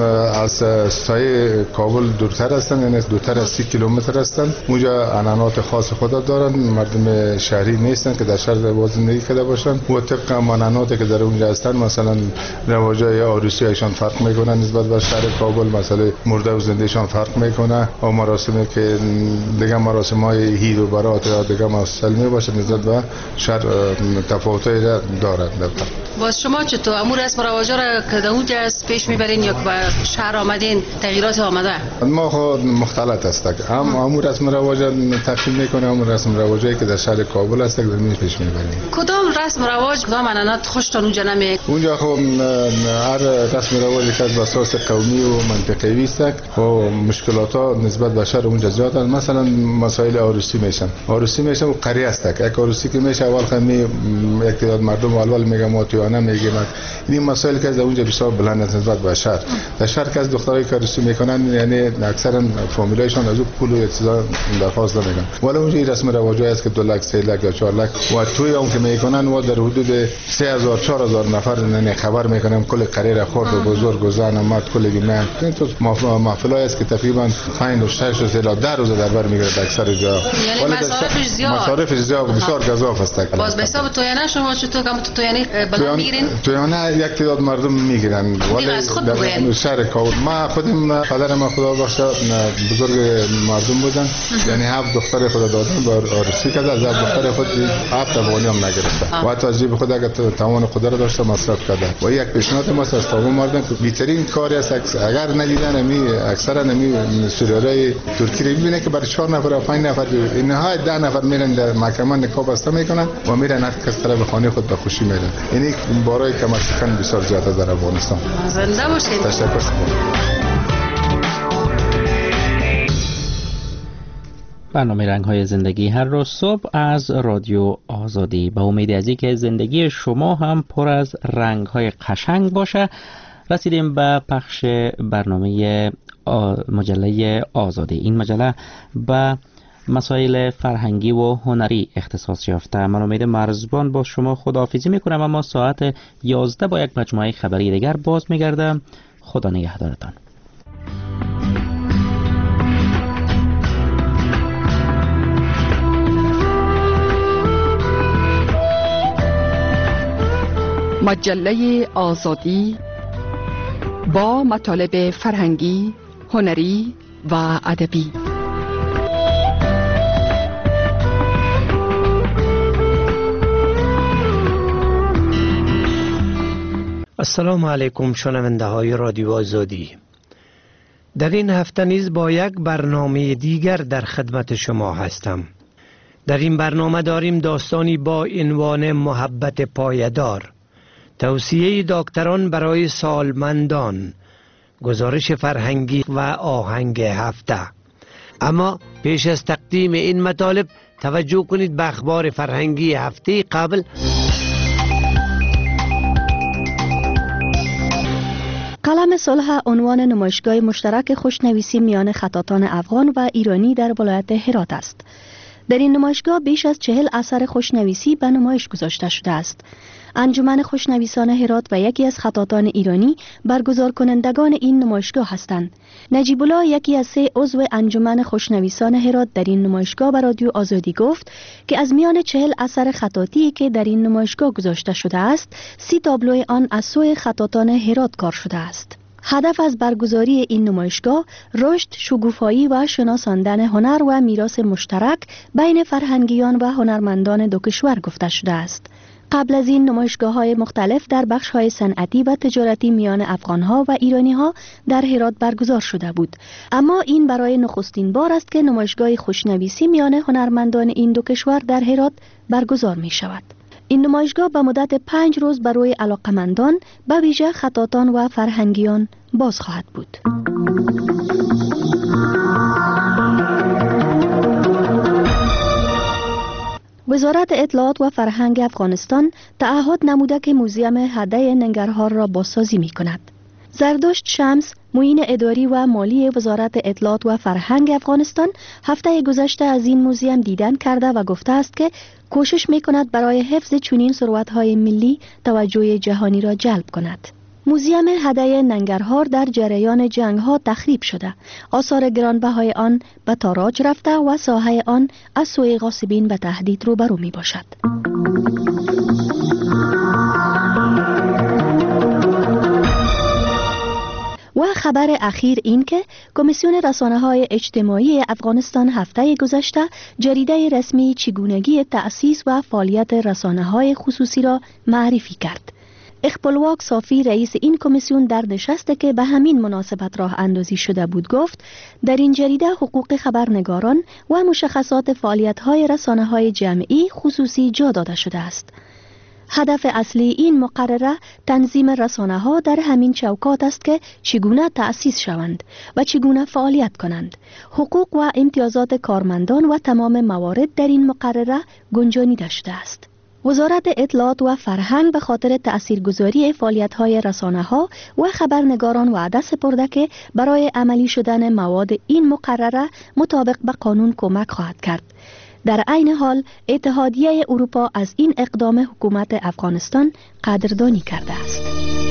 از سایه کابل دورتر هستن، یعنی دورتر از 30 کیلومتر هستن. اونجا عنعنات خاص خود دارن، مردم شهری نیستن که در شهر زندگی کرده باشن و طبق عنعناتی که در اونجا هستن، مثلا رواجای عروسی هایشان فرق میکنه نسبت به شهر کابل، مثلا مرده و زندهشان فرق میکنه و مراسمی که دیگه مراسمای عید و برات یا دیگه مسلمی باشه نسبت به شهر تفاوتایی دارد. باز شما چطور امور رسم رواجا را که در اونجا پیش میبرین یا به شهر آمدین تغییرات آمده؟ ما خود مختلط هستیم، هم امور رسم رواجا تقسیم میکنه، هم رسم رواجایی که در شهر کابل هست در پیش میبریم. کدام رسم رواج کدام عنعنات خوشتون اونجا نمیاد؟ اونجا خب هر رسم رواجی که از اساس قومی و منطقه‌ای است و مشکلات‌ها نسبت به شهر اونجا زیاد است. مثلا مسائل عروسی میشن و قریه است. یک عروسی که میشه اول خمی یک تعداد مردم اول میگه ما توانه میگیم این مسائل که از اونجا بسیار بلند است نسبت به شهر. در شهر که از دخترایی که عروسی میکنن یعنی اکثرا فامیلایشان از اون پول و چیزا درخواست نمیکنن، ولی اونجا این رسم رواجی است که 2 لک 3 لک یا 4 لک و توی اون که میکنن و در حدود 3000 4000 نفر نه خبر میکنم کل قریه خورد و بزرگ و زن و مرد کل میان. این تو محفلای است که تقریبا 5 و 6 تا 10 روز در بر میگیره اکثر جا. یعنی مصارفش زیاد و بسیار گزاف است. باز به حساب تویانه شما چطور کم تویانه بالا میگیرین؟ تویانه یک تعداد مردم میگیرن، ولی در شهر کابل ما خودم پدر ما خدا بخشه بزرگ مردم بودن، یعنی 7 دختر خدا دادن با عروسی کرد، از دختر خود 7 افغانی هم نگرفته و حتی از جیب خود اگر توان خود را داشته مصرف کرده. و یک پیشنهاد ما است از تمام مردم که بهترین کاری است اگر ندیدن اکثرا سریالای ترکی رو ببینه که برای 4 نفر و 5 نفر نهایت 10 نفر میرن در محکمه نکاح بسته میکنن و میرن هر کس طرف خانه خود به خوشی میرن. یعنی برای کمک شکن بسیار زیاد است در افغانستان. زنده باشید. تشکر. برنامه رنگ های زندگی هر روز صبح از رادیو آزادی. با امید از اینکه زندگی شما هم پر از رنگ های قشنگ باشه، رسیدیم به پخش برنامه مجله آزادی. این مجله به مسائل فرهنگی و هنری اختصاص یافته. من امید مرزبان با شما خداحافظی میکنم، اما ساعت 11 با یک مجموعه خبری دیگر باز میگردم. خدا نگهدارتان. مجله آزادی با مطالب فرهنگی، هنری و ادبی. السلام علیکم شنونده های رادیو آزادی. در این هفته نیز با یک برنامه دیگر در خدمت شما هستم. در این برنامه داریم داستانی با عنوان محبت پایدار، توصیه دکتران برای سالمندان، گزارش فرهنگی و آهنگ هفته. اما پیش از تقدیم این مطالب توجه کنید به اخبار فرهنگی هفته قبل. قلم صلح عنوان نمایشگاه مشترک خوشنویسی میان خطاطان افغان و ایرانی در ولایت هرات است. در این نمایشگاه بیش از 40 اثر خوشنویسی به نمایش گذاشته شده است. انجمن خوشنویسان هرات و یکی از خطاطان ایرانی برگزار کنندگان این نمایشگاه هستند. نجیب الله، یکی از 3 عضو انجمن خوشنویسان هرات، در این نمایشگاه به رادیو آزادی گفت که از میان 40 اثر خطاطی که در این نمایشگاه گذاشته شده است، 30 تابلو آن از سوی خطاطان هرات کار شده است. هدف از برگزاری این نمایشگاه رشد، شکوفایی و شناساندن هنر و میراث مشترک بین فرهنگیان و هنرمندان دو کشور گفته شده است. قبل از این نمایشگاه‌های مختلف در بخش‌های صنعتی و تجارتی میان افغان‌ها و ایرانی‌ها در هرات برگزار شده بود، اما این برای نخستین بار است که نمایشگاه خوشنویسی میان هنرمندان این دو کشور در هرات برگزار می‌شود. این نمایشگاه به مدت 5 روز برای علاقمندان به ویژه خطاطان و فرهنگیان باز خواهد بود. وزارت اطلاعات و فرهنگ افغانستان تعهد نموده که موزیم هده ننگرهار را بازسازی می کند. زردشت شمس، معین اداری و مالی وزارت اطلاعات و فرهنگ افغانستان هفته گذشته از این موزیم دیدن کرده و گفته است که کوشش می کند برای حفظ چنین ثروت‌های ملی توجه جهانی را جلب کند. موزیم هده ننگرهار در جریان جنگ‌ها تخریب شده، آثار گرانبهای آن به تاراج رفته و ساحه آن از سوی غاصبین به تهدید روبرو می باشد. و خبر اخیر این که کمیسیون رسانه‌های اجتماعی افغانستان هفته گذشته جریده رسمی چگونگی تأسیس و فعالیت رسانه‌های خصوصی را معرفی کرد. اقبالواق صافی رئیس این کمیسیون در نشستی که به همین مناسبت راه اندازی شده بود گفت در این جریده حقوق خبرنگاران و مشخصات فعالیت‌های رسانه‌های جمعی خصوصی جا داده شده است. هدف اصلی این مقرره تنظیم رسانه‌ها در همین چوکات است که چگونه تأسیس شوند و چگونه فعالیت کنند. حقوق و امتیازات کارمندان و تمام موارد در این مقرره گنجانیده شده است. وزارت اطلاعات و فرهنگ به خاطر تأثیرگذاری فعالیت‌های رسانه‌ها و خبرنگاران وعده سپرده که برای عملی شدن مواد این مقرره مطابق به قانون کمک خواهد کرد. در عین حال اتحادیه اروپا از این اقدام حکومت افغانستان قدردانی کرده است.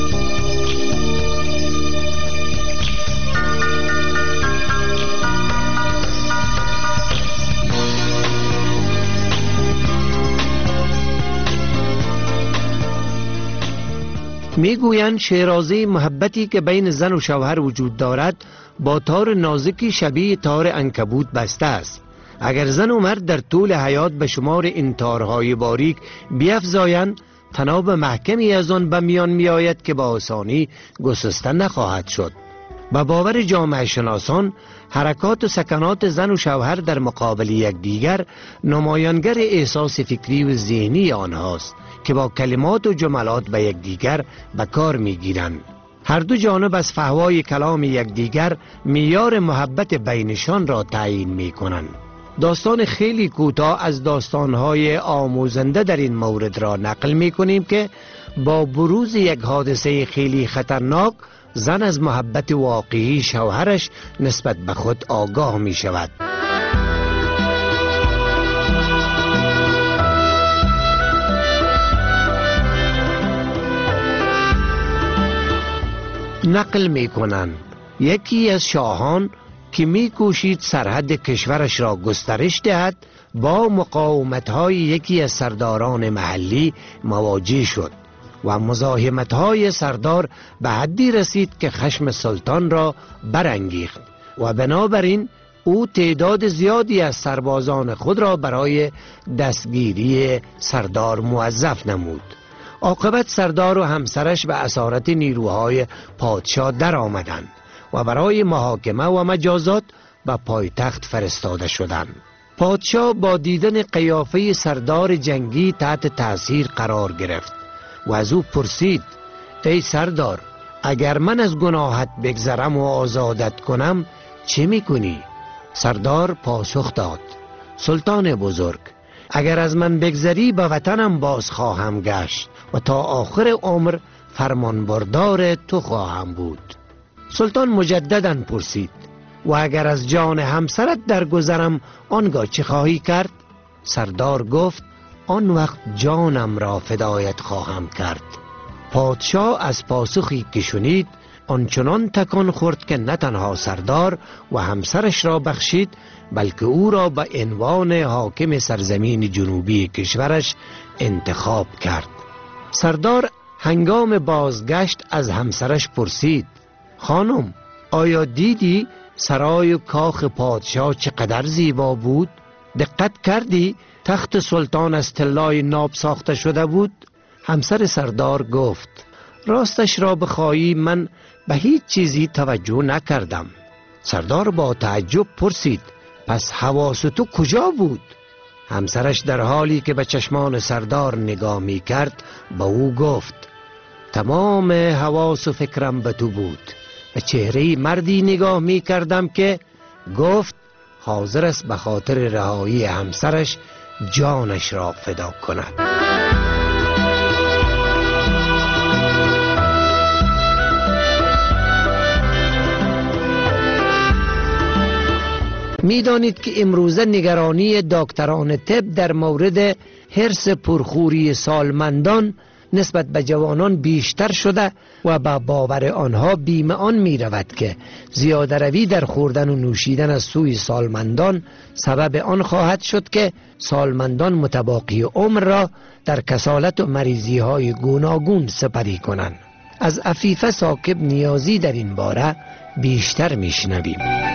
میگویند شیرازه محبتی که بین زن و شوهر وجود دارد با تار نازکی شبیه تار عنکبوت بسته است. اگر زن و مرد در طول حیات به شمار این تارهای باریک بیفزایند، تناب محکمی از آن به میان می آید که با آسانی گسسته نخواهد شد. به باور جامعه شناسان، حرکات و سکنات زن و شوهر در مقابل یکدیگر نمایانگر احساس فکری و ذهنی آنهاست که با کلمات و جملات به یکدیگر به کار میگیرند. هر دو جانب از فحوای کلام یکدیگر معیار محبت بینشان را تعیین میکنند. داستان خیلی کوتاه از داستانهای آموزنده در این مورد را نقل میکنیم که با بروز یک حادثه خیلی خطرناک، زن از محبت واقعی شوهرش نسبت به خود آگاه می شود. نقل می کنند یکی از شاهان که می کوشید سرحد کشورش را گسترش دهد با مقاومت‌های یکی از سرداران محلی مواجه شد و مزاحمت‌های سردار به حدی رسید که خشم سلطان را برانگیخت و بنابراین او تعداد زیادی از سربازان خود را برای دستگیری سردار موظف نمود. عاقبت سردار و همسرش به اسارت نیروهای پادشاه در آمدند و برای محاکمه و مجازات به پایتخت فرستاده شدند. پادشاه با دیدن قیافه سردار جنگی تحت تاثیر قرار گرفت و از او پرسید: ای سردار، اگر من از گناهت بگذرم و آزادت کنم چه میکنی؟ سردار پاسخ داد: سلطان بزرگ، اگر از من بگذری به وطنم باز خواهم گشت و تا آخر عمر فرمانبردار تو خواهم بود. سلطان مجدداً پرسید: و اگر از جان همسرت درگذرم آنگاه چه خواهی کرد؟ سردار گفت: آن وقت جانم را فدایت خواهم کرد. پادشاه از پاسخی که شنید آنچنان تکان خورد که نه تنها سردار و همسرش را بخشید، بلکه او را به عنوان حاکم سرزمین جنوبی کشورش انتخاب کرد. سردار هنگام بازگشت از همسرش پرسید: خانم، آیا دیدی سرای و کاخ پادشاه چقدر زیبا بود؟ دقت کردی تخت سلطان از طلای ناب ساخته شده بود؟ همسر سردار گفت راستش را بخواهی من به هیچ چیزی توجه نکردم. سردار با تعجب پرسید پس حواس تو کجا بود؟ همسرش در حالی که به چشمان سردار نگاه می کرد با او گفت تمام حواس و فکرم به تو بود. به چهره مردی نگاه می کردم که گفت حاضر است به خاطر رهایی همسرش جانش را فدا کند. می دانید که امروزه نگرانی دکتران طب در مورد حرص پرخوری سالمندان نسبت به جوانان بیشتر شده و با باور آنها بیم آن می رود که زیاده روی در خوردن و نوشیدن از سوی سالمندان سبب آن خواهد شد که سالمندان متباقی عمر را در کسالت و مریضی های گوناگون سپری کنند. از عفیفه ثاقب نیازی در این باره بیشتر می شنویم.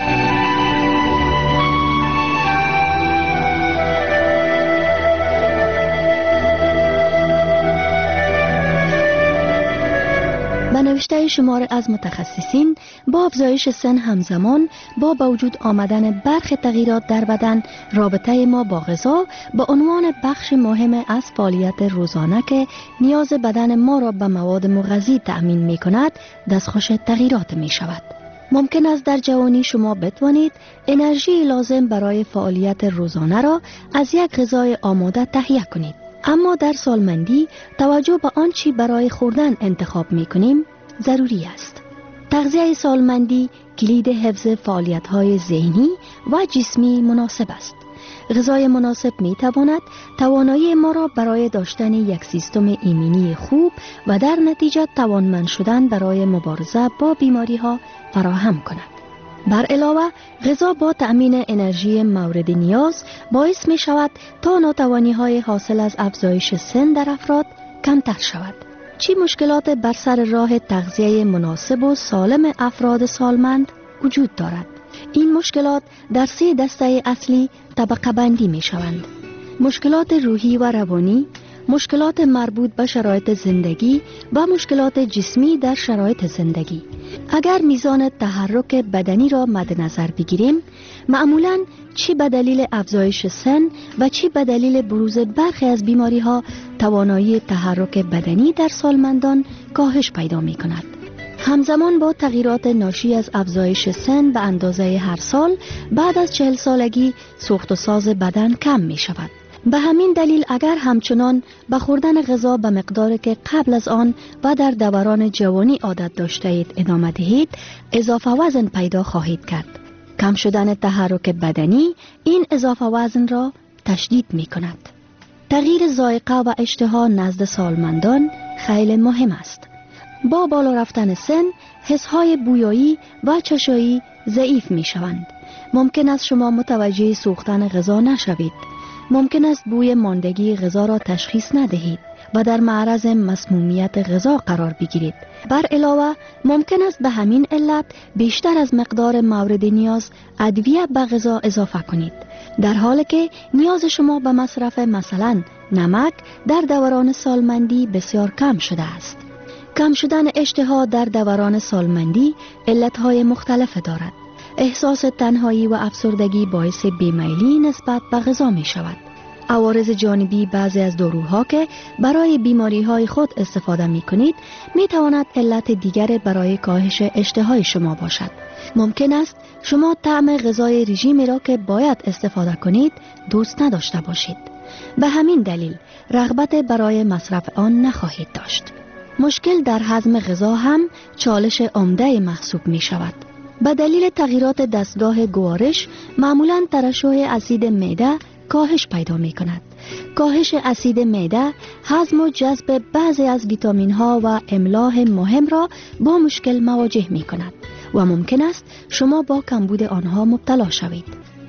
به نوشته شمار از متخصصین با افزایش سن همزمان با وجود آمدن برخی تغییرات در بدن، رابطه ما با غذا به عنوان بخش مهم از فعالیت روزانه که نیاز بدن ما را به مواد مغذی تأمین می کند دستخوش تغییرات می شود. ممکن است در جوانی شما بتوانید انرژی لازم برای فعالیت روزانه را از یک غذای آماده تهیه کنید. اما در سالمندی توجه به آنچه برای خوردن انتخاب می کنیم ضروری است. تغذیه سالمندی کلید حفظ فعالیت‌های ذهنی و جسمی مناسب است. غذای مناسب می تواند توانایی ما را برای داشتن یک سیستم ایمنی خوب و در نتیجه توانمند شدن برای مبارزه با بیماری‌ها فراهم کند. بر علاوه غذا با تأمین انرژی مورد نیاز باعث می شود تا ناتوانی های حاصل از افزایش سن در افراد کمتر شود. چی مشکلات بر سر راه تغذیه مناسب و سالم افراد سالمند وجود دارد؟ این مشکلات در 3 دسته اصلی طبقه بندی می شوند. مشکلات روحی و روانی، مشکلات مربوط به شرایط زندگی و مشکلات جسمی در شرایط زندگی. اگر میزان تحرک بدنی را مد نظر بگیریم، معمولاً چی به دلیل افزایش سن و چی به دلیل بروز برخی از بیماری ها توانایی تحرک بدنی در سالمندان کاهش پیدا می کند. همزمان با تغییرات ناشی از افزایش سن به اندازه هر سال بعد از 40 سالگی سوخت و ساز بدن کم می شود. به همین دلیل اگر همچنان به خوردن غذا به مقداری که قبل از آن و در دوران جوانی عادت داشته اید ادامه دهید، اضافه وزن پیدا خواهید کرد. کم شدن تحرک بدنی این اضافه وزن را تشدید می کند. تغییر ذائقه و اشتها نزد سالمندان خیلی مهم است. با بالا رفتن سن، حسهای بویایی و چشایی ضعیف می شوند. ممکن است شما متوجه سوختن غذا نشوید. ممکن است بوی ماندگی غذا را تشخیص ندهید و در معرض مسمومیت غذا قرار بگیرید. بر علاوه ممکن است به همین علت بیشتر از مقدار مورد نیاز ادویه به غذا اضافه کنید، در حالی که نیاز شما به مصرف مثلا نمک در دوران سالمندی بسیار کم شده است. کم شدن اشتها در دوران سالمندی علتهای مختلف دارد. احساس تنهایی و افسردگی باعث بیمیلی نسبت به غذا می شود. عوارض جانبی بعضی از داروها که برای بیماری های خود استفاده می کنید می تواند علت دیگر برای کاهش اشتهای شما باشد. ممکن است شما طعم غذای رژیمی را که باید استفاده کنید دوست نداشته باشید. به همین دلیل رغبت برای مصرف آن نخواهید داشت. مشکل در هضم غذا هم چالش عمده محسوب می شود. به دلیل تغییرات دستگاه گوارش معمولاً ترشح اسید معده کاهش پیدا می کند. کاهش اسید معده هضم و جذب بعضی از ویتامین ها و املاح مهم را با مشکل مواجه می کند و ممکن است شما با کمبود آنها مبتلا شوید.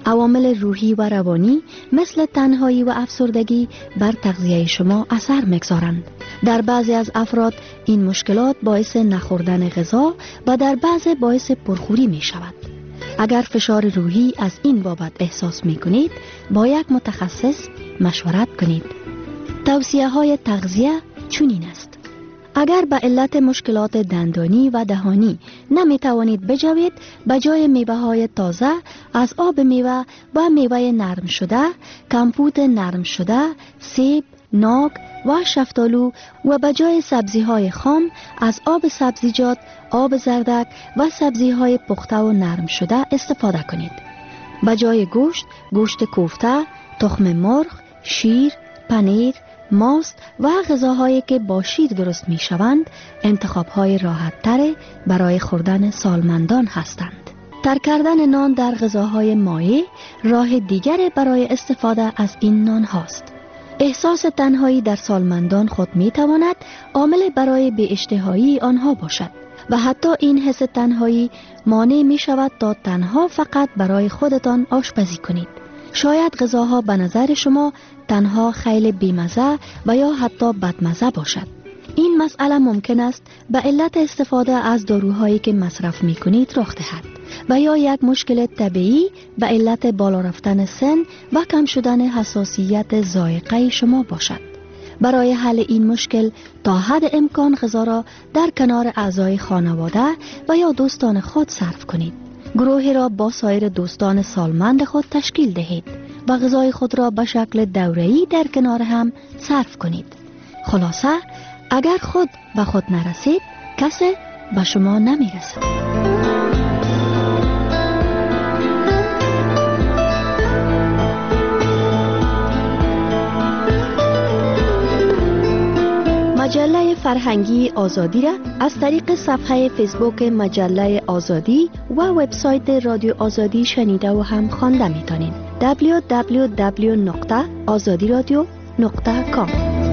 عوامل روحی و روانی مثل تنهایی و افسردگی بر تغذیه شما اثر می‌گذارند. در بعضی از افراد این مشکلات باعث نخوردن غذا و در بعضی باعث پرخوری می شود. اگر فشار روحی از این بابت احساس می کنید، با یک متخصص مشورت کنید. توصیه های تغذیه چنین است: اگر به علت مشکلات دندانی و دهانی نمی توانید بجوید، به جای میوه های تازه از آب میوه و میوه نرم شده، کمپوت نرم شده، سیب، ناک و شفتالو و به جای سبزی های خام از آب سبزیجات، آب زردک و سبزی های پخته و نرم شده استفاده کنید. به جای گوشت، گوشت کوفته، تخم مرغ، شیر، پنیر، ماست و غذاهایی که با شیر درست می شوند انتخاب‌های راحت‌تر برای خوردن سالمندان هستند. ترک کردن نان در غذاهای مایع راه دیگری برای استفاده از این نان هاست. احساس تنهایی در سالمندان خود می تواند عامل برای بی‌اشتهایی آنها باشد و حتی این حس تنهایی مانع می شود تا تنها فقط برای خودتان آشپزی کنید. شاید غذاها به نظر شما تنها خیلی بیمزه و یا حتی بدمزه باشد. این مسئله ممکن است به علت استفاده از داروهایی که مصرف می کنید رخ دهد و یا یک مشکل طبیعی به علت بالا رفتن سن و کم شدن حساسیت ذائقه شما باشد. برای حل این مشکل تا حد امکان غذا را در کنار اعضای خانواده و یا دوستان خود صرف کنید. گروهی را با سایر دوستان سالمند خود تشکیل دهید و غذای خود را به شکل دوره‌ای در کنار هم صرف کنید. خلاصه اگر خود به خود نرسید، کسی به شما نمیرسد. مجله فرهنگی آزادی را از طریق صفحه فیسبوک مجله آزادی و وبسایت رادیو آزادی شنیده و هم خوانده میتونید. www.azadiradio.com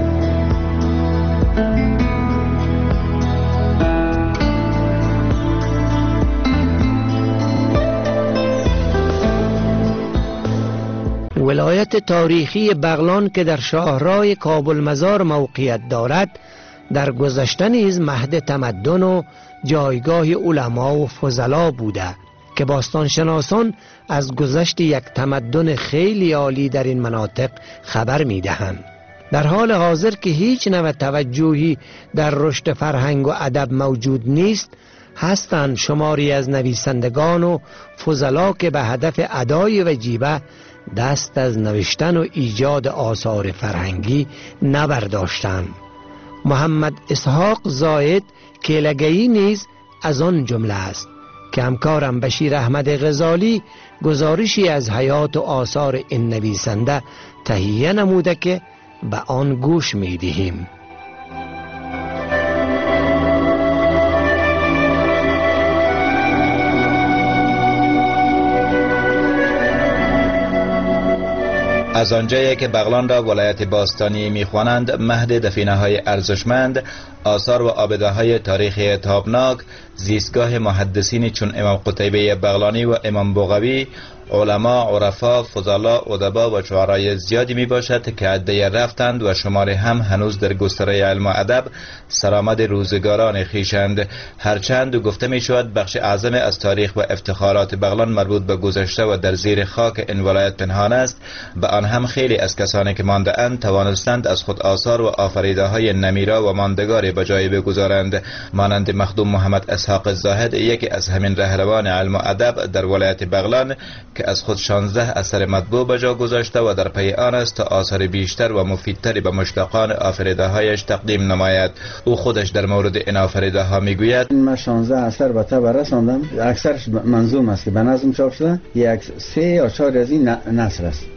ولایت تاریخی بغلان که در شاهراه کابل مزار موقعیت دارد، در گذشته نیز مهد تمدن و جایگاه علما و فضلا بوده که باستانشناسان از گذشت یک تمدن خیلی عالی در این مناطق خبر می دهند. در حال حاضر که هیچ نوع توجهی در رشد فرهنگ و ادب موجود نیست، هستند شماری از نویسندگان و فضلا که به هدف ادای وجیبه دست از نوشتن و ایجاد آثار فرهنگی نبرداشتند. محمد اسحاق زاید کیلگئی نیز از آن جمله است که همکارم بشیر احمد غزالی گزارشی از حیات و آثار این نویسنده تهیه نموده که به آن گوش می دهیم. از آنجایی که بغلان را ولایت باستانی می‌خوانند، مهد دفینه‌های ارزشمند، آثار و آبده‌های تاریخی تابناک، زیستگاه محدثینی چون امام قتیبه بغلانی و امام بغوی، علما، عرفا، فضلا، ادبا و شعرای زیادی می باشد که عده رفتند و شماری هم هنوز در گستره علم و ادب سرآمد روزگاران خیشند. هرچند گفته می شود بخش اعظم از تاریخ و افتخارات بغلان مربوط به گذشته و در زیر خاک این ولایت پنهان است، به آن هم خیلی از کسانی که مانده اند توانستند از خود آثار و آفریده های نمیرا و ماندگاری به جای بگذارند، مانند مخدوم محمد اسحاق زاهد، یکی از همین رهروان علم و ادب در ولایت بغلان که از خود 16 اثر مطبوع به جا گذاشته و در پی آن است تا آثار بیشتر و مفیدتری به مشتاقان آفریده هایش تقدیم نماید. او خودش در مورد این آفریده ها میگوید: من 16 اثر به تبع رساندم، اکثرش منظوم است که به نظم چاپ شده، یک 3 یا 4 از این نثر است.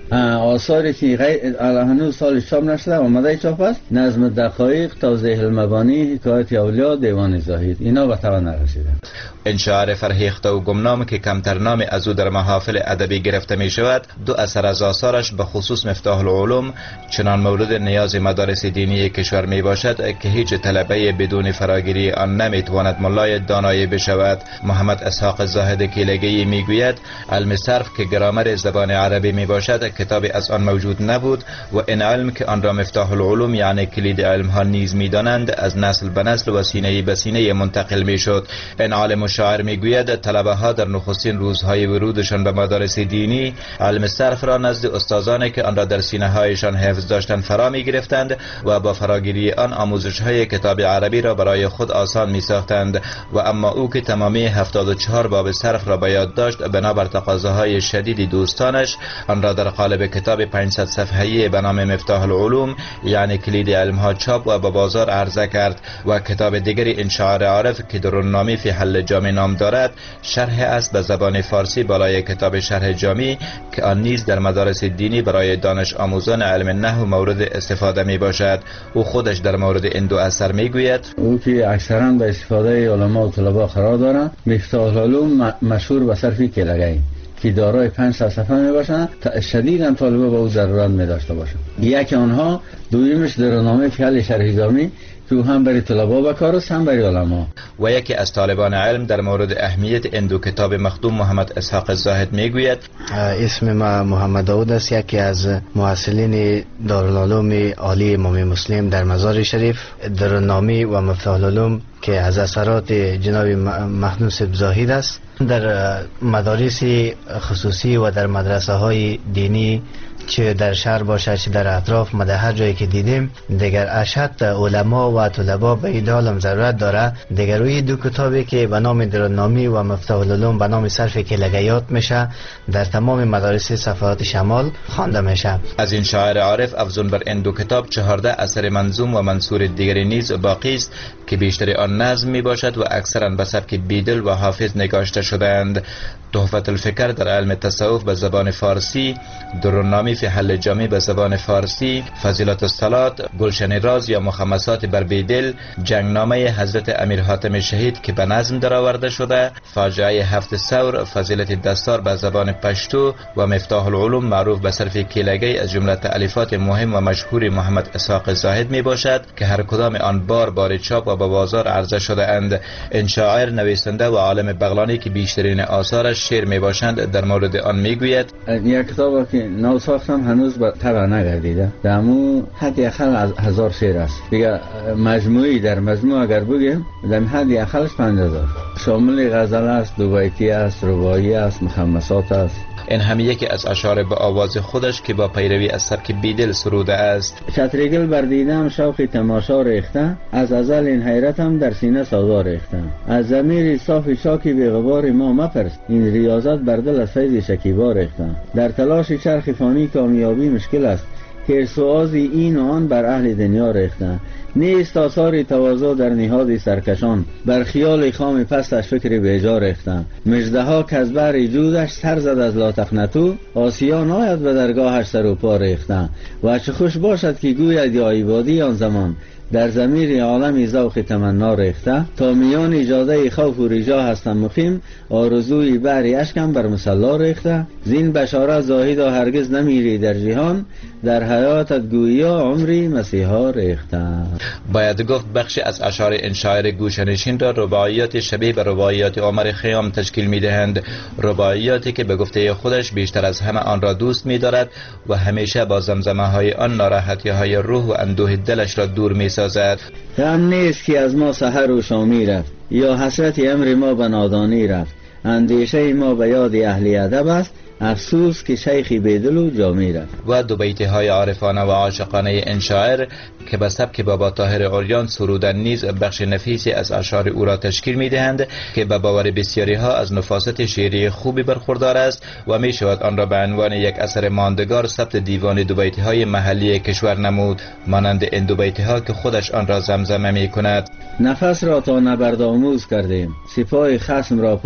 آثاری که هنوز سال چاپ نشده آمده چاپ است. نظم دقایق، توضیح المبانی، حکایت اولیاء، دیوان زاهد، اینا به طبع نرسیده. این شاعر فرهیخته و گمنام که کمتر نام از او در محافل ادبی گرفته می شود، دو اثر از آثارش به خصوص مفتاح العلوم چنان مورد نیاز مدارس دینی کشور می باشد که هیچ طلبه بدون فراگیری آن نمی تواند ملای دانایی بشود. محمد اسحاق زاهد کیلگی می گوید علم صرف که گرامر زبان عربی می باشد کتابی از آن موجود نبود و این علم که آن را مفتاح العلوم یعنی کلید علم ها نیز می دانند از نسل به نسل و سینه به سینه منتقل می شد. این عالم و شاعر می گوید طلبه ها در نخستین روزهای ورودشان به مدارس دینی علم صرف را نزد استادانی که آن را در سینه هایشان حفظ داشتند فرا می گرفتند و با فراگیری آن آموزش های کتاب عربی را برای خود آسان می ساختند و اما او که تمامی 74 باب صرف را به یاد داشت بنابر تقاضاهای شدید دوستانش آن را در قالب کتاب 500 صفحه‌ای به نام مفتاح العلوم یعنی کلید علم ها چاپ و به بازار عرضه کرد و کتاب دیگری این شاعر عارف که درالنامی فی حل جامی نام دارد شرح است به زبان فارسی بالای کتاب شرح جامی که آن نیز در مدارس دینی برای دانش آموزان علم نحو مورد استفاده می باشد. او خودش در مورد این دو اثر می گوید او که اکثرا به استفاده علما و طلبا قرار دارند. مفتاح العلوم مشهور به صرف کیلگی که دارای 500 صفحه می باشند شدیداً طالبه به او ضرورت می داشته باشند. یکی آنها دویمش درنامه فعل شرح جامی که هم برای طلبا به کار است هم برای علما. و یکی از طالبان علم در مورد اهمیت این دو کتاب مخدوم محمد اسحاق زاهد می گوید اسم ما محمد داود است، یکی از محصلین دارالعلوم عالی امام مسلم در مزار شریف. درنامه و مفتاح العلوم که از اثرات جناب مخدوم زاهد است در مدارس خصوصی و در مدرسه های دینی چه در شهر باشد چه در اطراف ما در هر جایی که دیدیم دیگر اشد علما و طلبا به این عالم ضرورت داره. دیگر روی دو کتابی که به نام درنامه و مفتاح العلوم به نام صرف کیلگیات میشه در تمام مدارس صفحات شمال خوانده میشه. از این شاعر عارف افزون بر این دو کتاب 14 اثر منظوم و منثور دیگری نیز باقی است که بیشتر آن نظم می باشد و اکثرا به سبک بیدل و حافظ نگاشته شدند. تحفت الفکر در علم تصوف به زبان فارسی، درنامه فی حل جامی به زبان فارسی، فضیلت الصلاة، گلشن راز یا مخمسات بر بیدل، جنگنامه حضرت امیر حاتم شهید که به نظم درآورده شده، فاجعه هفت ثور، فضیلت دستار به زبان پشتو و مفتاح العلوم معروف به صرف کیلگی از جمله تألیفات مهم و مشهور محمد اسحاق زاهد می باشد که هر کدام آن بار چاپ و به بازار عرضه شده اند. این شاعر نویسنده و عالم بغلانی که بیشترین آثارش شعر می باشند در مورد آن می گوید یک کتاب که نو ساختم هنوز به طبع نگردیده، دمو حد اقل 1000 شعر است دیگه. مجموعی در مجموع اگر بگیم در حد اقلش 5000 شامل غزل است، دو بیتی است، رباعی است، مخمسات است. این هم یکی از اشعار با آواز خودش که با پیروی از سبک بیدل سروده است. چتریگل بردیدم شوق تماشا ریخته، از ازل این حیرتم در سینه سودا ریخته. از ضمیر صاف چاکی بی غبار ما مپرس، این ریاضت بر دل از فیض شکیبا ریخته. در تلاش چرخ فانی کامیابی مشکل است، حرص و آزی این و آن بر اهل دنیا ریخته. نیست آثار تواضع در نهاد سرکشان، بر خیال خام پستش فکر بیجا ریختم. مژدها که از بر جودش سر زد از لا تقنطوا، آسیا ناید به درگاهش سر و پا ریختم. و چه خوش باشد که گوید یا عبادی آن زمان، در ضمیر عالم ذوق تمنا ریخته. تا میان اجازه خوف و رجا هستم مقیم، آرزوی بری اشکم بر مصلا ریخته. زین بشارت زاهدا هرگز نمیری در جهان، در حیاتت گویا عمری مسیحا ریخته. باید گفت بخشی از اشعار این شاعر گوشنشین را رباعیات شبیه به رباعیات عمر خیام تشکیل میدهند. رباعیاتی که به گفته خودش بیشتر از همه آن را دوست می‌دارد و همیشه با زمزمه های آن ناراحتی های روح و اندوه دلش را دور می‌سازد. غم نیست که از ما سحر و شامی رفت، یا حسرت امر ما به نادانی رفت. اندیشه ما به یاد اهل ادب است، افسوس که شیخی بیدل و جامی رفت. و دو بیتی های عارفانه و عاشقانه این شاعر که به سبک بابا طاهر عریان سرودن نیز بخش نفیسی از اشعار او را تشکیل می‌دهند که به باور بسیاری ها از نفاست شعری خوبی برخوردار است و می شود آن را به عنوان یک اثر ماندگار ثبت دیوان دو بیتی های محلی کشور نمود، مانند این دو بیتی ها که خودش آن را زمزمه می کند. نفس را تا نبرد آموز کردیم، سپاه خصم را فرسوس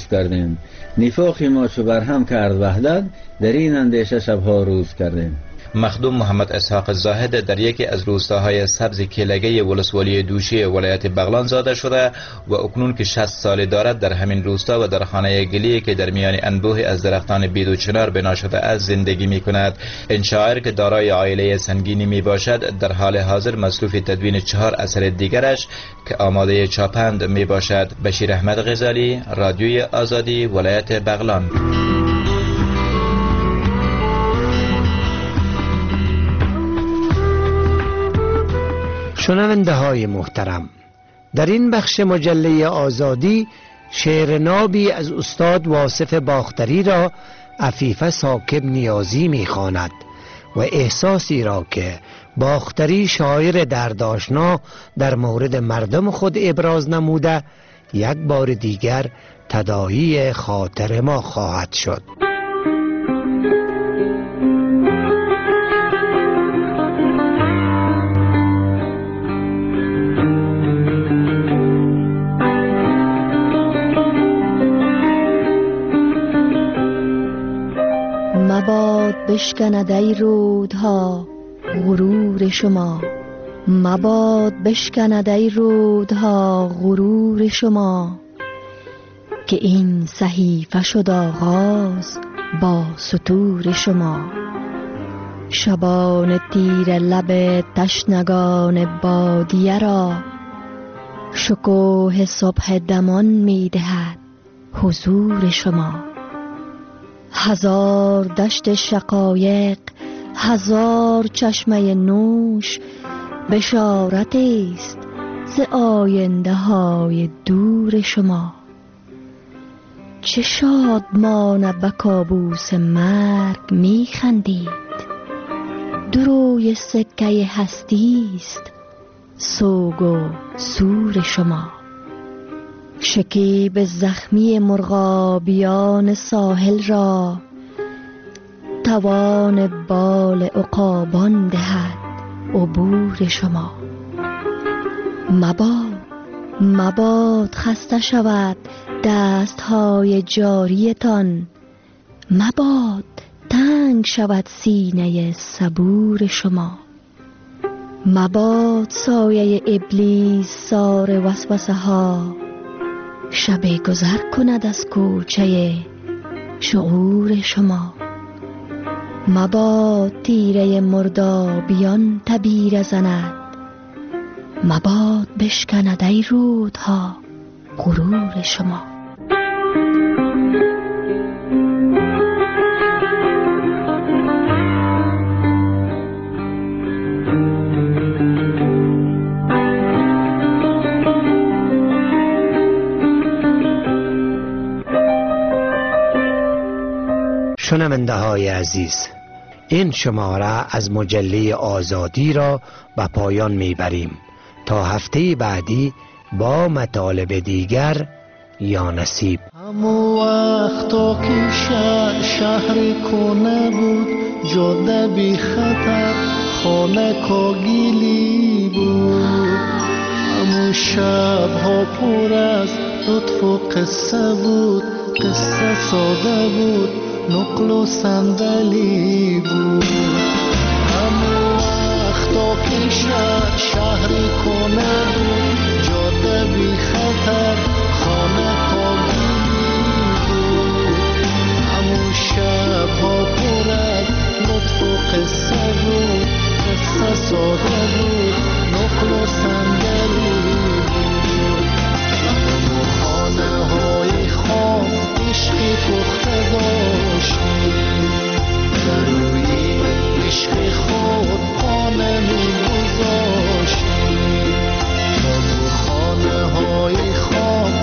روز کردیم. نفاق ما چو برهم کرد وحدت، در این اندیشه شبها روز کردیم. مخدوم محمد اسحاق زاهد در یکی از روستاهای سبز کلگه ولسوالی دوشی ولایت بغلان زاده شده و اکنون که 60 سال دارد در همین روستا و در خانه گلی که در میان انبوه از درختان بید و چنار بنا شده است زندگی می کند. این شاعر که دارای عائله سنگینی می باشد در حال حاضر مصروف تدوین 4 اثر دیگرش که آماده چاپند می باشد. بشیر احمد غزالی، رادیوی آزادی، ولایت بغلان. شنونده های محترم، در این بخش مجله آزادی شعر نابی از استاد واصف باختری را عفیفه ثاقب نیازی می‌خواند و احساسی را که باختری شاعر دردآشنا در مورد مردم خود ابراز نموده یک بار دیگر تداعی خاطر ما خواهد شد. مباد بشکند ای رودها غرور شما، مباد بشکند ای رودها غرور شما، که این صحیفه شد آغاز با سطور شما. شبان تیر لب تشنگان بادیه را شکوه صبح دمان می دهد حضور شما. هزار دشت شقایق، هزار چشمه نوش، بشارت است ز آینده های دور شما. چه شادمانه به کابوس مرگ می خندید، دروی سکه هستی است سوگ و سور شما. شکیب زخمی مرغابیان ساحل را توان بال عقابان دهد عبور شما. مباد خسته شود دستهای جاریتان، مباد تنگ شود سینه صبور شما. مباد سایه ابلیس سار وسوسه ها شب گذر کند از کوچه شعور شما. مباد تیره مردابیان تبیره زند، مباد بشکند ای رودها غرور شما. شنونده های عزیز، این شماره از مجله آزادی را به پایان میبریم تا هفته بعدی با مطالب دیگر. یا نصیب. همو وقتا که شهر کنه بود، جاده بی خطر، خانه کاگیلی بود. همو شبها پر از لطف و قصه بود، قصه ساده بود، نقل و صندلی بود. همو وقتا که شهر کنه بود، جاده بی خطر، خانه کاگیلی بود. همو شبها پر از لطف و قصه بود، قصه ساده بود، نقل و صندلی بود. همو خانه های خواب عشقی پخته داشتیم، در روی عشق خود خانه می گذاشتیم. همو خانه های خواب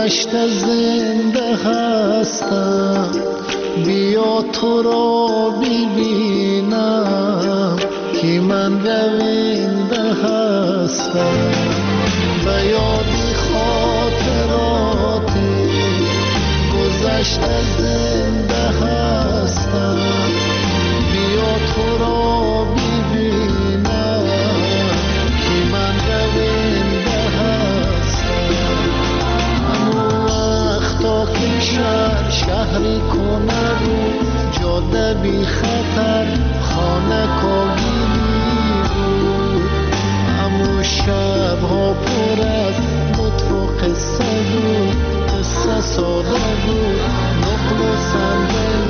گذشته زنده هستم، بیا تو را ببینم که من رونده هستم. به یاد خاطرات گذشته زنده هستم، بیا تو را ببینم که من رونده هستم. همون وقتا که شهری کنه رو جاده بی خطر خانه کاگیری بود. همون شبها پر از لطف و قصه بود، قصه ساده بود، نقل و صندلی